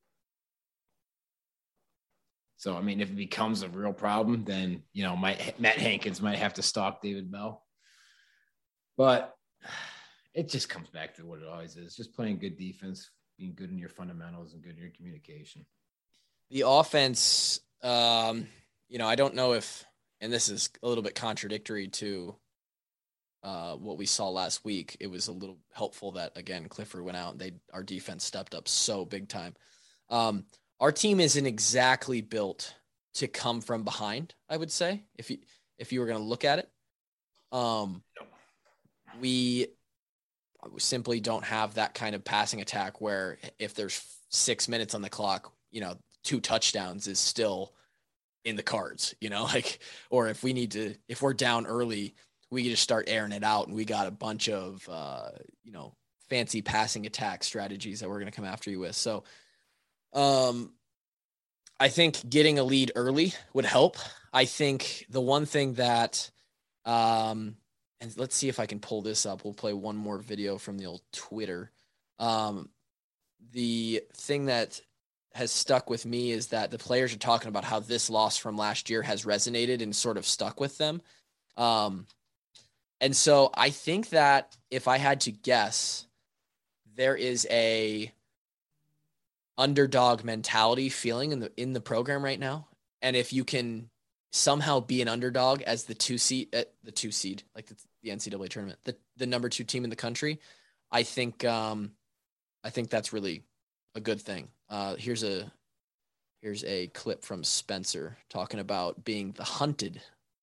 so, I mean, if it becomes a real problem, then, you know, my, Matt Hankins might have to stalk David Bell. But it just comes back to what it always is, just playing good defense, being good in your fundamentals and good in your communication. The offense, um, you know, I don't know if, and this is a little bit contradictory to uh, what we saw last week. It was a little helpful that, again, Clifford went out and they, our defense stepped up so big time. Um, Our team isn't exactly built to come from behind, I would say, if you if you were going to look at it. Um, we simply don't have that kind of passing attack where if there's six minutes on the clock, you know, two touchdowns is still in the cards, you know, like, or if we need to, if we're down early, we just start airing it out and we got a bunch of, uh, you know, fancy passing attack strategies that we're going to come after you with. So, Um, I think getting a lead early would help. I think the one thing that, um, and let's see if I can pull this up. We'll play one more video from the old Twitter. Um, the thing that has stuck with me is that the players are talking about how this loss from last year has resonated and sort of stuck with them. Um, and so I think that if I had to guess, there is a underdog mentality feeling in the in the program right now, and if you can somehow be an underdog as the two seed uh, the two seed like the, the N C double A tournament, the the number two team in the country, I think um I think that's really a good thing. Uh here's a here's a clip from Spencer talking about being the hunted.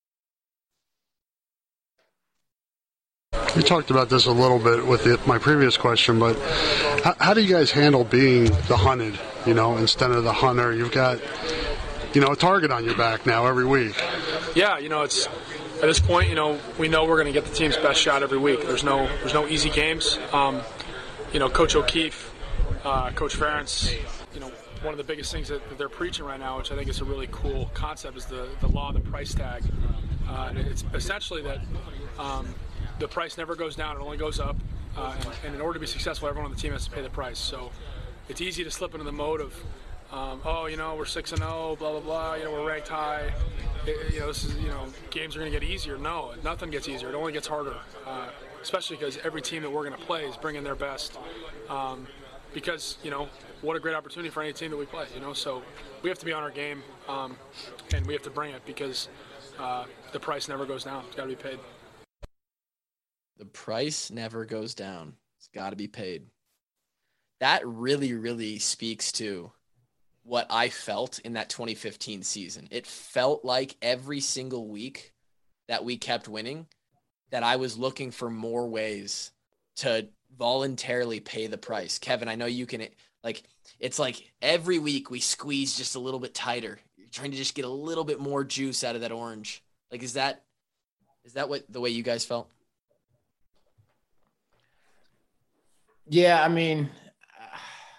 We talked about this a little bit with the, my previous question, but how, how do you guys handle being the hunted, you know, instead of the hunter? You've got, you know, a target on your back now every week. Yeah, you know, it's at this point, you know, we know we're going to get the team's best shot every week. There's no there's no easy games. Um, you know, Coach O'Keefe, uh, Coach Ferentz, you know, one of the biggest things that, that they're preaching right now, which I think is a really cool concept, is the, the law of the price tag. Uh, and it's essentially that um, the price never goes down, it only goes up. Uh, and, and in order to be successful, everyone on the team has to pay the price. So it's easy to slip into the mode of, um, oh, you know, we're six and oh, blah, blah, blah, you know, we're ranked high. It, you know, this is, you know, games are going to get easier. No, nothing gets easier. It only gets harder, uh, especially because every team that we're going to play is bringing their best. Um, because, you know, what a great opportunity for any team that we play, you know. So we have to be on our game, um, and we have to bring it because uh, the price never goes down. It's got to be paid. The price never goes down. It's got to be paid. That really, really speaks to what I felt in that twenty fifteen season. It felt like every single week that we kept winning, that I was looking for more ways to voluntarily pay the price. Kevin, I know you can, like, it's like every week we squeeze just a little bit tighter. You're trying to just get a little bit more juice out of that orange. Like, is that, is that what the way you guys felt? Yeah, I mean, uh,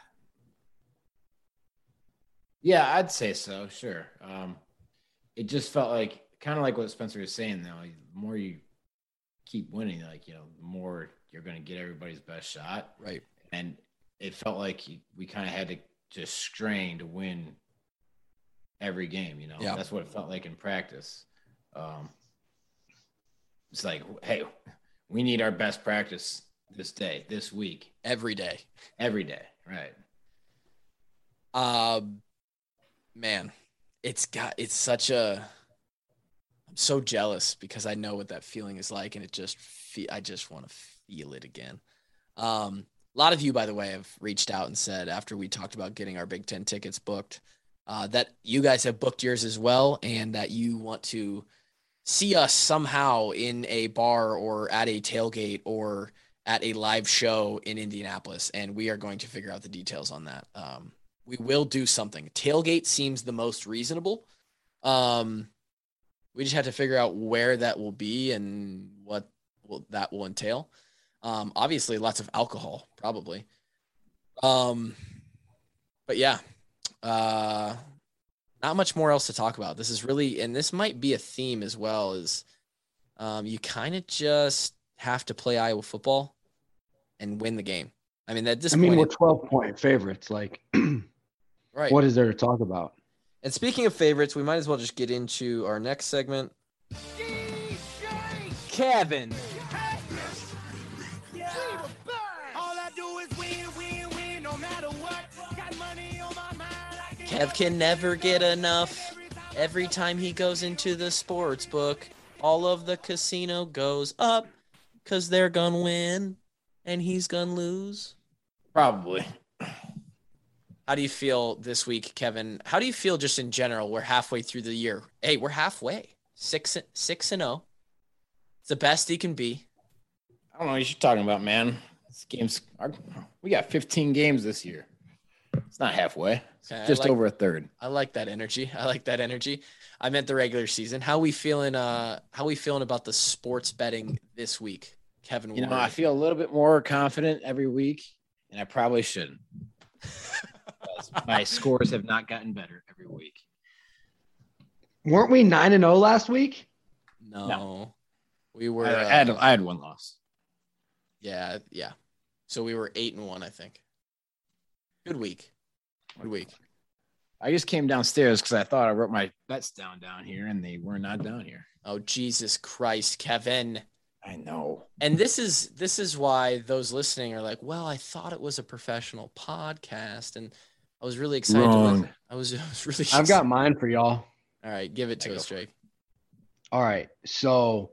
yeah, I'd say so. Sure. Um, it just felt like kind of like what Spencer was saying, though. Like, the more you keep winning, like, you know, the more you're going to get everybody's best shot. Right. And it felt like we kind of had to just strain to win every game, you know. Yeah. That's what it felt like in practice. Um, it's like, hey, we need our best practice this day, this week. Every day. Every day, right. Um, man, it's got, it's such a, I'm so jealous because I know what that feeling is like, and it just, fe- I just want to feel it again. Um, a lot of you, by the way, have reached out and said after we talked about getting our Big Ten tickets booked, uh, that you guys have booked yours as well, and that you want to see us somehow in a bar or at a tailgate or at a live show in Indianapolis, and we are going to figure out the details on that. Um, we will do something. Tailgate seems the most reasonable. Um, we just have to figure out where that will be and what will, that will entail. Um, obviously, lots of alcohol, probably. Um, but yeah, uh, not much more else to talk about. This is really, and this might be a theme as well, is um, you kind of just have to play Iowa football and win the game. I mean, at this I mean, point, we're twelve point favorites. Like, right. What is there to talk about? And speaking of favorites, we might as well just get into our next segment. Kevin. Kev can never get enough. Every time he goes into the sports book, all of the casino goes up because they're going to win and he's going to lose. Probably. How do you feel this week, Kevin? How do you feel just in general? We're halfway through the year. Hey, we're halfway. Six, six and oh. It's the best he can be. I don't know what you're talking about, man. This game's we got fifteen games this year. It's not halfway. It's okay, just like, over a third. I like that energy. I like that energy. I meant the regular season. How we feeling? Uh, how we feeling about the sports betting this week, Kevin? You know, Warren? I feel a little bit more confident every week, and I probably shouldn't. My scores have not gotten better every week. Weren't we nine and zero last week? No, No. we were. I, uh, I, had, I had one loss. Yeah, yeah. So we were eight and one, I think. Good week. Good week. I just came downstairs because I thought I wrote my bets down down here, and they were not down here. Oh, Jesus Christ, Kevin. I know. And this is this is why those listening are like, well, I thought it was a professional podcast, and I was really excited. Wrong. To I was, I was really. I've got mine for y'all. All right, give it to I us, go. Drake. All right. So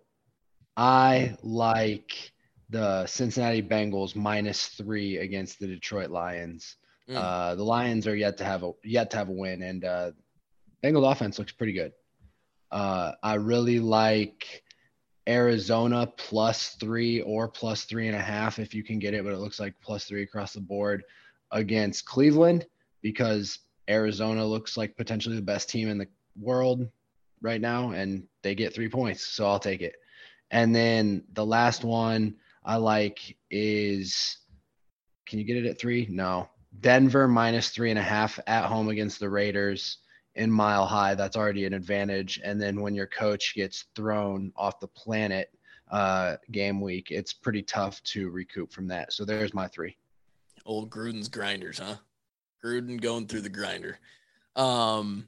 I like the Cincinnati Bengals minus three against the Detroit Lions. Mm. Uh, the Lions are yet to have a yet to have a win, and uh, Bengals offense looks pretty good. Uh, I really like Arizona plus three or plus three and a half if you can get it, but it looks like plus three across the board against Cleveland because Arizona looks like potentially the best team in the world right now, and they get three points, so I'll take it. And then the last one I like is, can you get it at three? No. Denver minus three and a half at home against the Raiders in Mile High. That's already an advantage. And then when your coach gets thrown off the planet uh, game week, it's pretty tough to recoup from that. So there's my three. Old Gruden's grinders, huh? Gruden going through the grinder. Um,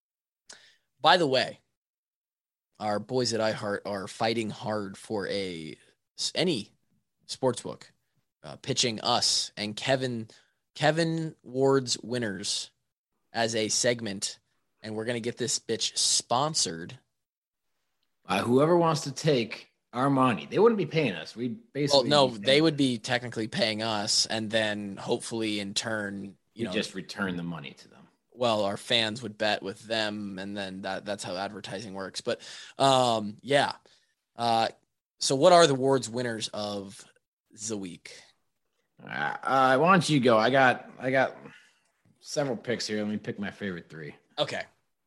by the way, our boys at iHeart are fighting hard for a any sportsbook, uh, pitching us and Kevin Kevin Ward's winners as a segment, and we're gonna get this bitch sponsored. Uh, whoever wants to take our money, they wouldn't be paying us. We Well, basically no, be they would be technically paying us, and then hopefully in turn, you we know, just return the money to them. well, our fans would bet with them, and then that that's how advertising works. But um, yeah. Uh, so what are the Ward's winners of the week? Uh, uh, why don't you go? I got I got several picks here. Let me pick my favorite three. Okay.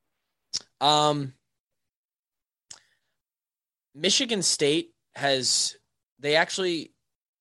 Um, Michigan State has they actually.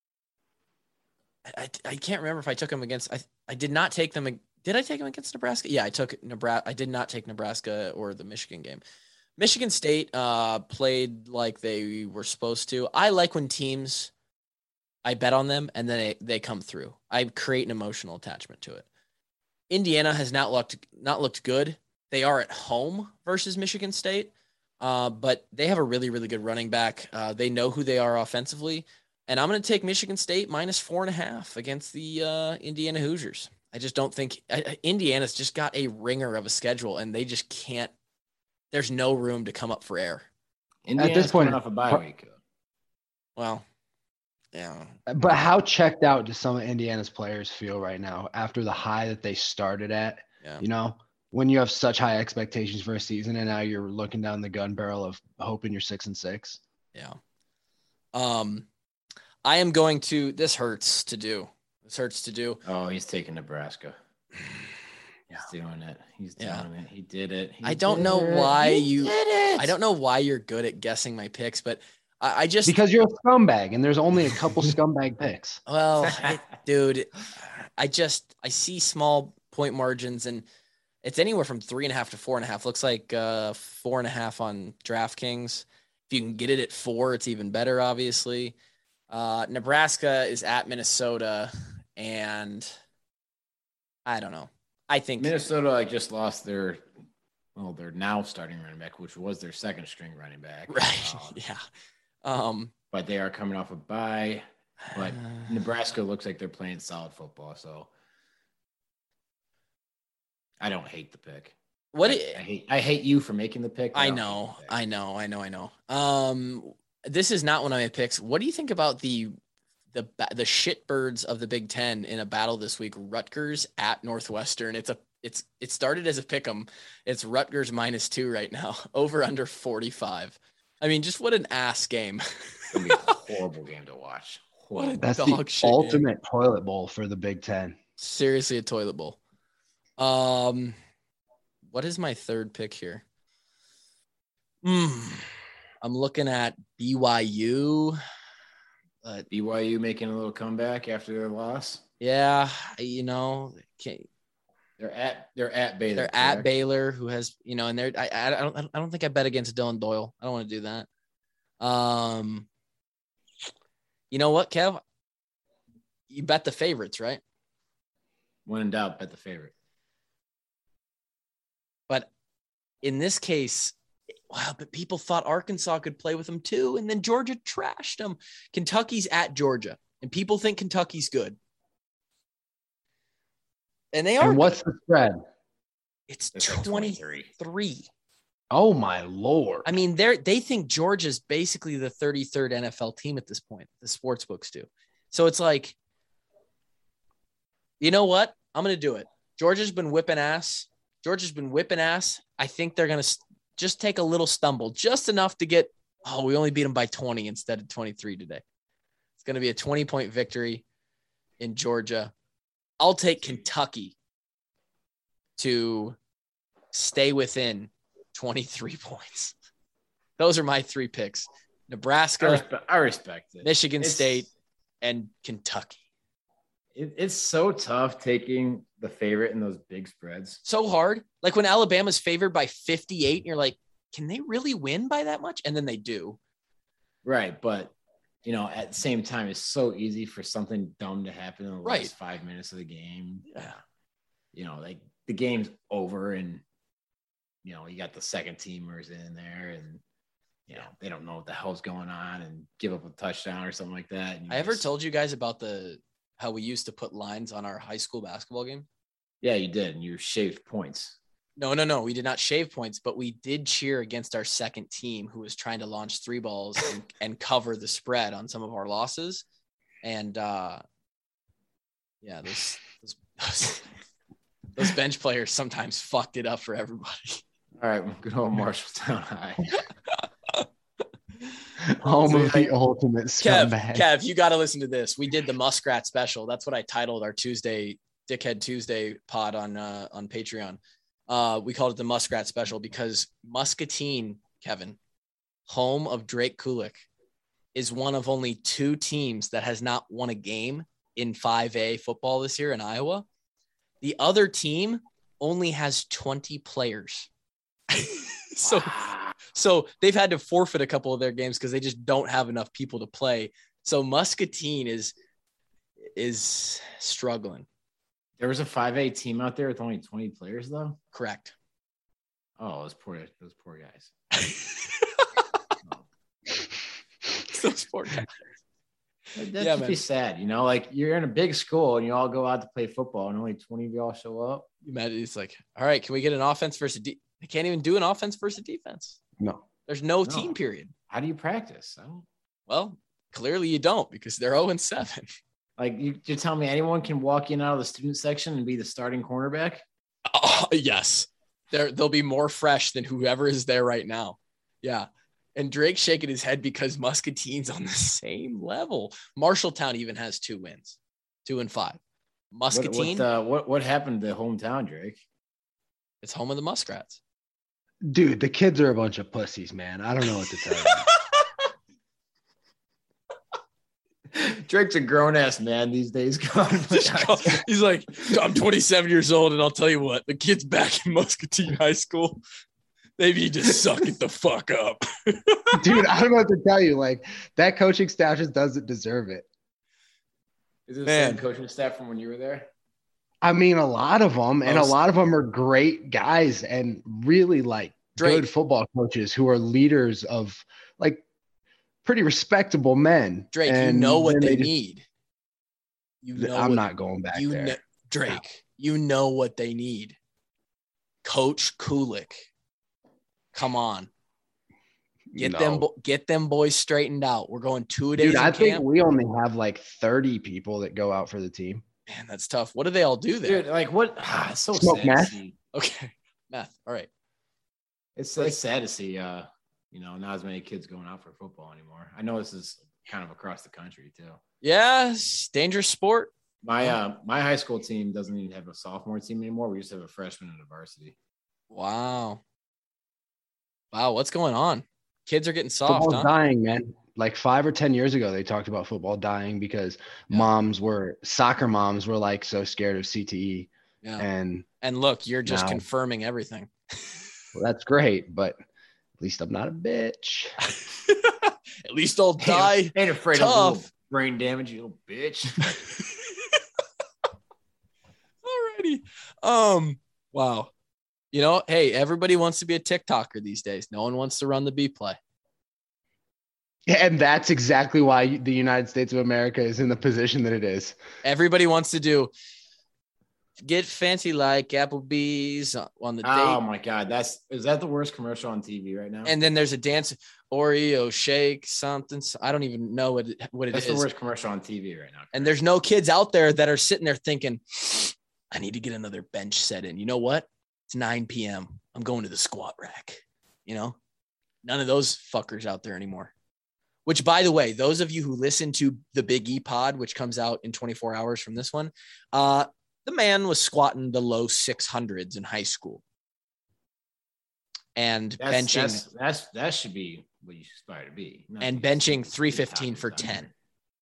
I, I can't remember if I took them against. I I did not take them. Did I take them against Nebraska? Yeah, I took Nebraska. I did not take Nebraska or the Michigan game. Michigan State uh, played like they were supposed to. I like when teams, I bet on them and then they, they come through. I create an emotional attachment to it. Indiana has not looked not looked good. They are at home versus Michigan State, uh, but they have a really, really good running back. Uh, they know who they are offensively. And I'm going to take Michigan State minus four and a half against the uh, Indiana Hoosiers. I just don't think I, Indiana's just got a ringer of a schedule, and they just can't. There's no room to come up for air. Indiana's this point- coming off a bye week. Well, yeah. But how checked out do some of Indiana's players feel right now after the high that they started at? Yeah. You know, when you have such high expectations for a season and now you're looking down the gun barrel of hoping you're six and six. Yeah. Um, I am going to. This hurts to do. This hurts to do. Oh, he's taking Nebraska. He's doing it. He's doing Yeah. it. He did it. He I don't did know it. why He you. did it. I don't know why you're good at guessing my picks, but I, I just Because you're a scumbag, and there's only a couple scumbag picks. well, it, dude, I just I see small point margins, and it's anywhere from three and a half to four and a half. Looks like uh, four and a half on DraftKings. If you can get it at four, it's even better. Obviously, uh, Nebraska is at Minnesota, and I don't know. I think Minnesota like just lost their, well, they're now starting running back, which was their second string running back. right, Um, yeah. Um, but they are coming off a bye. But Nebraska looks like they're playing solid football, so I don't hate the pick. what I, it, I hate I hate you for making the pick. I don't know, hate the pick. I know, I know, I know. Um, this is not one of my picks. What do you think about the the the shitbirds of the Big Ten in a battle this week? Rutgers at Northwestern. It's a it's it started as a pick'em. It's Rutgers minus two right now. Over under forty-five. I mean, just what an ass game. It's gonna be a horrible game to watch. What a Horrible. That's dog the shit game. ultimate toilet bowl for the Big Ten. Seriously, a toilet bowl. Um, what is my third pick here? Hmm. I'm looking at B Y U. But B Y U making a little comeback after their loss. yeah, you know, can't, They're at they're at Baylor. they're at correct? Baylor, who has, you know, and they're I, I don't I don't think I bet against Dylan Doyle. I don't want to do that. Um, you know what, Kev? You bet the favorites, right? When in doubt, bet the favorite. But in this case, wow, but people thought Arkansas could play with them too, and then Georgia trashed them. Kentucky's at Georgia, and people think Kentucky's good. And they are. And what's good. the spread? It's It's like twenty-three. twenty-three. Oh my Lord. I mean, they're they think Georgia's basically the thirty-third N F L team at this point. The sports books do. So it's like, you know what? I'm going to do it. Georgia's been whipping ass. Georgia's been whipping ass. I think they're going to just take a little stumble, just enough to get, oh, we only beat them by twenty instead of twenty-three today. It's going to be a twenty-point victory in Georgia. I'll take Kentucky to stay within twenty-three points. Those are my three picks. I Nebraska, respect, I respect it. Michigan It's- State, and Kentucky. It, it's so tough taking the favorite in those big spreads. So hard. Like when Alabama's favored by fifty-eight, and you're like, can they really win by that much? And then they do. Right. But, you know, at the same time, it's so easy for something dumb to happen in the Right. last five minutes of the game. Yeah. You know, like the game's over and, you know, you got the second teamers in there and, you know, they don't know what the hell's going on and give up a touchdown or something like that. And you I ever just- told you guys about the how we used to put lines on our high school basketball game? Yeah, you did. And you shaved points. No, no, no. We did not shave points, but we did cheer against our second team who was trying to launch three balls and, and cover the spread on some of our losses. And uh, yeah, those, those, those, those bench players sometimes fucked it up for everybody. All right. Well, good old Marshalltown High. Home of the Kev, ultimate Kev, scumbag. Kev, you got to listen to this. We did the Muskrat special. That's what I titled our Tuesday Dickhead Tuesday pod on uh, on Patreon. Uh, we called it the Muskrat special because Muscatine, Kevin, home of Drake Kulik, is one of only two teams that has not won a game in five A football this year in Iowa. The other team only has twenty players. so, so they've had to forfeit a couple of their games because they just don't have enough people to play. So Muscatine is is struggling. There was a five A team out there with only twenty players, though. Correct. Oh, those poor, those poor guys. Those poor guys. That'd Yeah, just man. be sad, you know. Like you're in a big school and you all go out to play football, and only twenty of y'all show up. You imagine it's like, all right, can we get an offense versus a de-? They can't even do an offense versus a defense. No. There's no, No. team period. How do you practice? I don't, Well, clearly you don't because they're oh and seven. like you, you tell me anyone can walk in out of the student section and be the starting cornerback? Oh, yes. They're, they'll be more fresh than whoever is there right now. Yeah. And Drake's shaking his head because Muscatine's on the same level. Marshalltown even has two wins, two and five. What, Muscatine, what, uh, what what happened to hometown, Drake? it's home of the Muskrats. Dude, the kids are a bunch of pussies, man. I don't know what to tell you. Drake's a grown ass man these days. He's like, I'm twenty-seven years old, and I'll tell you what, the kids back in Muscatine High School, they need to suck it the fuck up. Dude, I don't know what to tell you. Like, that coaching staff just doesn't deserve it. Is it the Man. same coaching staff from when you were there? I mean, a lot of them, and Most. a lot of them are great guys and really like Drake. good football coaches who are leaders of like pretty respectable men. Drake, you And know what then they just- need. You know I'm what- not going back you there. know, Drake, you know what they need. Coach Kulik. Come on. Get No. them bo- get them boys straightened out. We're going two days Dude, in I think camp. we only have like thirty people that go out for the team. Man, that's tough. What do they all do there? Dude, like what? Ah, it's so Smoke sad meth? to see. Okay. Math. All right. It's, it's sad to see, uh, you know, not as many kids going out for football anymore. I know this is kind of across the country too. Yes. Dangerous sport. My uh, my high school team doesn't even have a sophomore team anymore. We just have a freshman and a varsity. Wow. Wow. What's going on? Kids are getting soft, Football's huh? dying, man. Like five or ten years ago, they talked about football dying because Yeah. moms were soccer moms were like so scared of C T E, Yeah. and And look, you're just No. confirming everything. well, that's great. But at least I'm not a bitch. At least I'll die. Ain't afraid tough. of a little brain damage, you little bitch. Alrighty. Um, wow. You know, hey, everybody wants to be a TikToker these days. No one wants to run the B play. And that's exactly why the United States of America is in the position that it is. Everybody wants to do get fancy like Applebee's on the Oh date. my god, that's is that the worst commercial on T V right now? And then there's a dance Oreo shake, something. I don't even know what it, what it that's is. the worst commercial on T V right now. And there's no kids out there that are sitting there thinking, I need to get another bench set in. You know what? It's nine p.m. I'm going to the squat rack. You know, none of those fuckers out there anymore. Which, by the way, those of you who listen to the Big E pod, which comes out in twenty-four hours from this one, uh, the man was squatting the low six hundreds in high school. And That's, benching that's, that's that should be what you aspire to be. not and to get benching sent to three TikTok fifteen for or something. ten.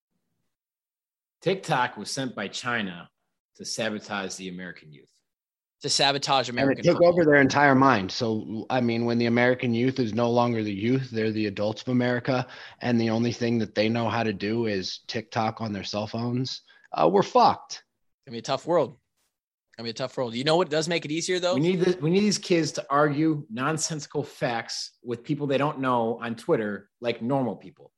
TikTok was sent by China to sabotage the American youth. To sabotage And American it took football. over their entire mind. So, I mean, when the American youth is no longer the youth, they're the adults of America. And the only thing that they know how to do is TikTok on their cell phones. Uh, we're fucked. It's gonna be a tough world. It's gonna be a tough world. You know what does make it easier though? We need this, we need these kids to argue nonsensical facts with people they don't know on Twitter like normal people.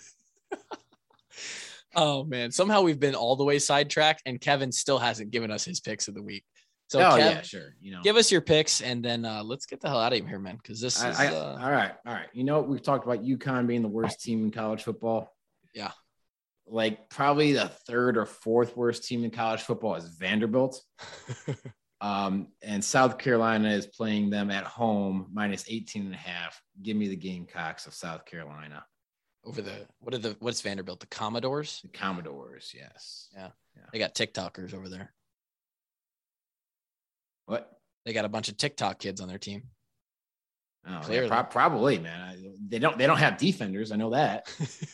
Oh man, somehow we've been all the way sidetracked, and Kevin still hasn't given us his picks of the week. So oh Kev, yeah, sure. You know, give us your picks, and then uh, let's get the hell out of here, man. Because this I, is I, uh, all right, all right. You know, we've talked about UConn being the worst team in college football. Yeah. Like probably the third or fourth worst team in college football is Vanderbilt. um, and South Carolina is playing them at home minus eighteen and a half. Give me the Gamecocks of South Carolina. over the what are the what's Vanderbilt? The Commodores? The Commodores, yes. They got TikTokers over there. What? They got a bunch of TikTok kids on their team. Oh, yeah, Clearly. pro- probably, man. I, they don't. They don't have defenders. I know that.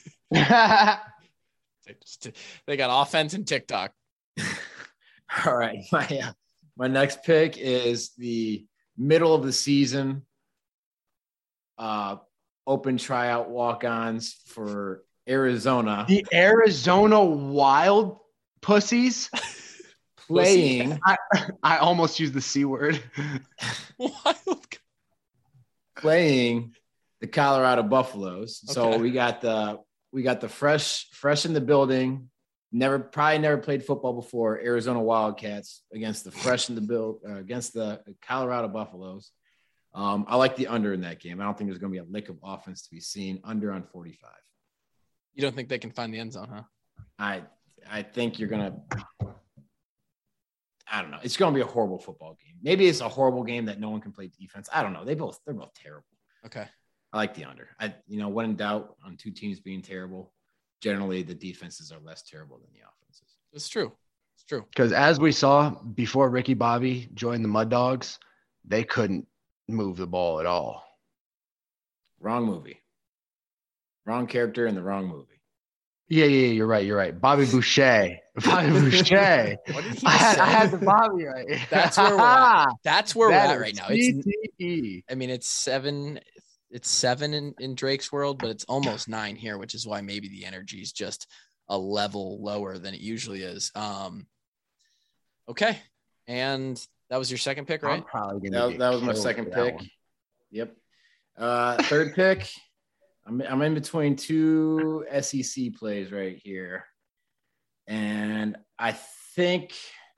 They, just, they got offense and TikTok. All right, my uh, my next pick is the middle of the season uh, open tryout walk-ons for Arizona The Arizona Wild Pussies. playing I, I almost used the C word. Wild. playing the Colorado Buffaloes. So Okay. we got the we got the fresh fresh in the building. Never probably never played football before. Arizona Wildcats against the fresh in the build uh, against the Colorado Buffaloes. Um, I like the under in that game. I don't think there's going to be a lick of offense to be seen. Under on forty-five. You don't think they can find the end zone, huh? I I think you're gonna. I don't know. It's going to be a horrible football game. Maybe it's a horrible game that no one can play defense. I don't know. They both they're both terrible. Okay. I like the under. I you know when in doubt on two teams being terrible, generally the defenses are less terrible than the offenses. It's true. It's true. Because as we saw before Ricky Bobby joined the Mud Dogs, they couldn't move the ball at all. Wrong movie. Wrong character in the wrong movie. Yeah, yeah, yeah, you're right. You're right. Bobby Boucher. Bobby Boucher. What did he I had, say? I had the Bobby right. That's where we're at. That's where That we're at is right now. It's, C T E. I mean, it's seven. It's seven in, in Drake's world, but it's almost nine here, which is why maybe the energy is just a level lower than it usually is. Um, okay, and that was your second pick, right? I'm probably gonna That, get that was my killed second for that pick. one. Yep. Uh, third pick. I'm I'm in between two S E C plays right here, and I think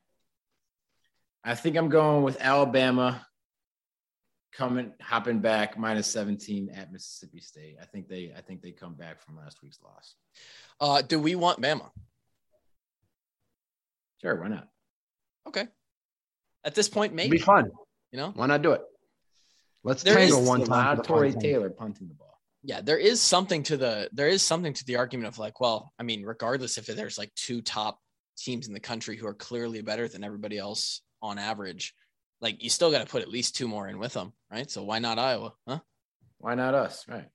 I think I'm going with Alabama coming hopping back minus seventeen at Mississippi State. I think they I think they come back from last week's loss. Uh, do we want Bama? Sure, why not? Okay. At this point, It'd maybe. be fun. You know? Why not do it? Let's There tangle is one One time. for the Torrey fun. Taylor punting the ball. Yeah, there is something to the there is something to the argument of like, well, I mean, regardless if there's like two top teams in the country who are clearly better than everybody else on average, like you still got to put at least two more in with them, right? So why not Iowa? Huh? Why not us? Right.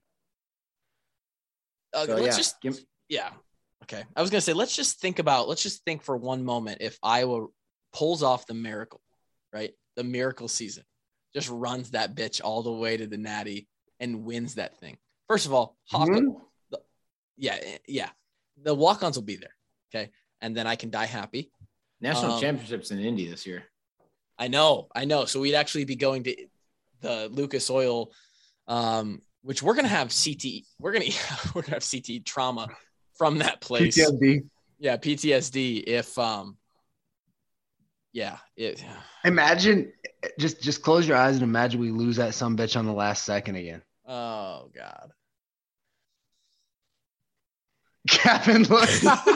Uh, So, let's yeah, just give- yeah. Okay. I was gonna say let's just think about let's just think for one moment if Iowa pulls off the miracle, right? The miracle season, just runs that bitch all the way to the Natty and wins that thing. First of all, Hawk, Mhm. the, yeah, yeah, the walk-ons will be there, okay, and then I can die happy. National Um, championships in Indy this year. I know, I know. So we'd actually be going to the Lucas Oil, um, which we're gonna have C T. We're gonna we're gonna have C T trauma from that place. P T S D. Yeah, P T S D. If um, yeah, it. Imagine, just just close your eyes and imagine we lose that some bitch on the last second again. Oh God. Kevin, look.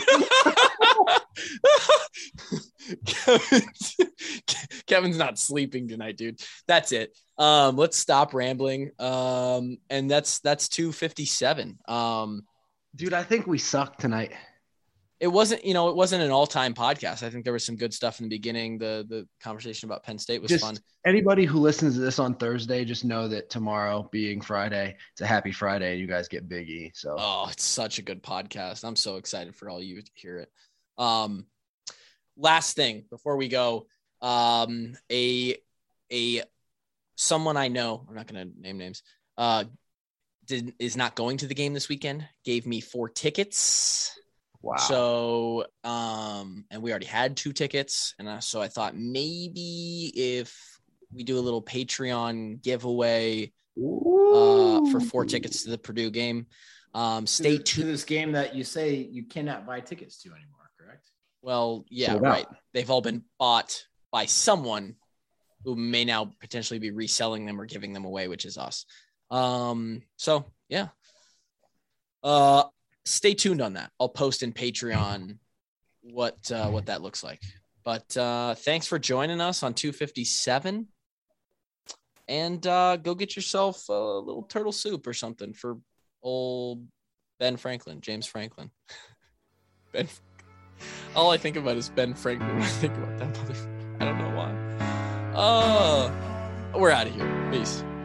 Kevin's, Kevin's not sleeping tonight, dude. That's it. Um, let's stop rambling. Um, and that's that's two fifty-seven. Um, Dude, I think we suck tonight. it wasn't, you know, it wasn't an all-time podcast. I think there was some good stuff in the beginning. The the conversation about Penn State was Just fun. anybody who listens to this on Thursday, just know that tomorrow being Friday, it's a happy Friday. And you guys get Big E. So Oh, it's such a good podcast. I'm so excited for all you to hear it. Um, last thing before we go, um, a a someone I know, I'm not going to name names, uh, did is not going to the game this weekend. Gave me four tickets. wow. So, um, and we already had two tickets, and uh, so I thought maybe if we do a little Patreon giveaway uh, for four tickets to the Purdue game. Um, stay to, to tuned. this game that you say you cannot buy tickets to anymore, correct? Well, yeah, Sold out. right. They've all been bought by someone who may now potentially be reselling them or giving them away, which is us. Um, so yeah. Uh, stay tuned on that. I'll post in Patreon what uh, what that looks like. But uh, thanks for joining us on two fifty-seven. And uh, go get yourself a little turtle soup or something for old Ben Franklin, James Franklin. Ben. All I think about is Ben Franklin when I think about that motherfucker. I don't know why. Oh, we're out of here. Peace.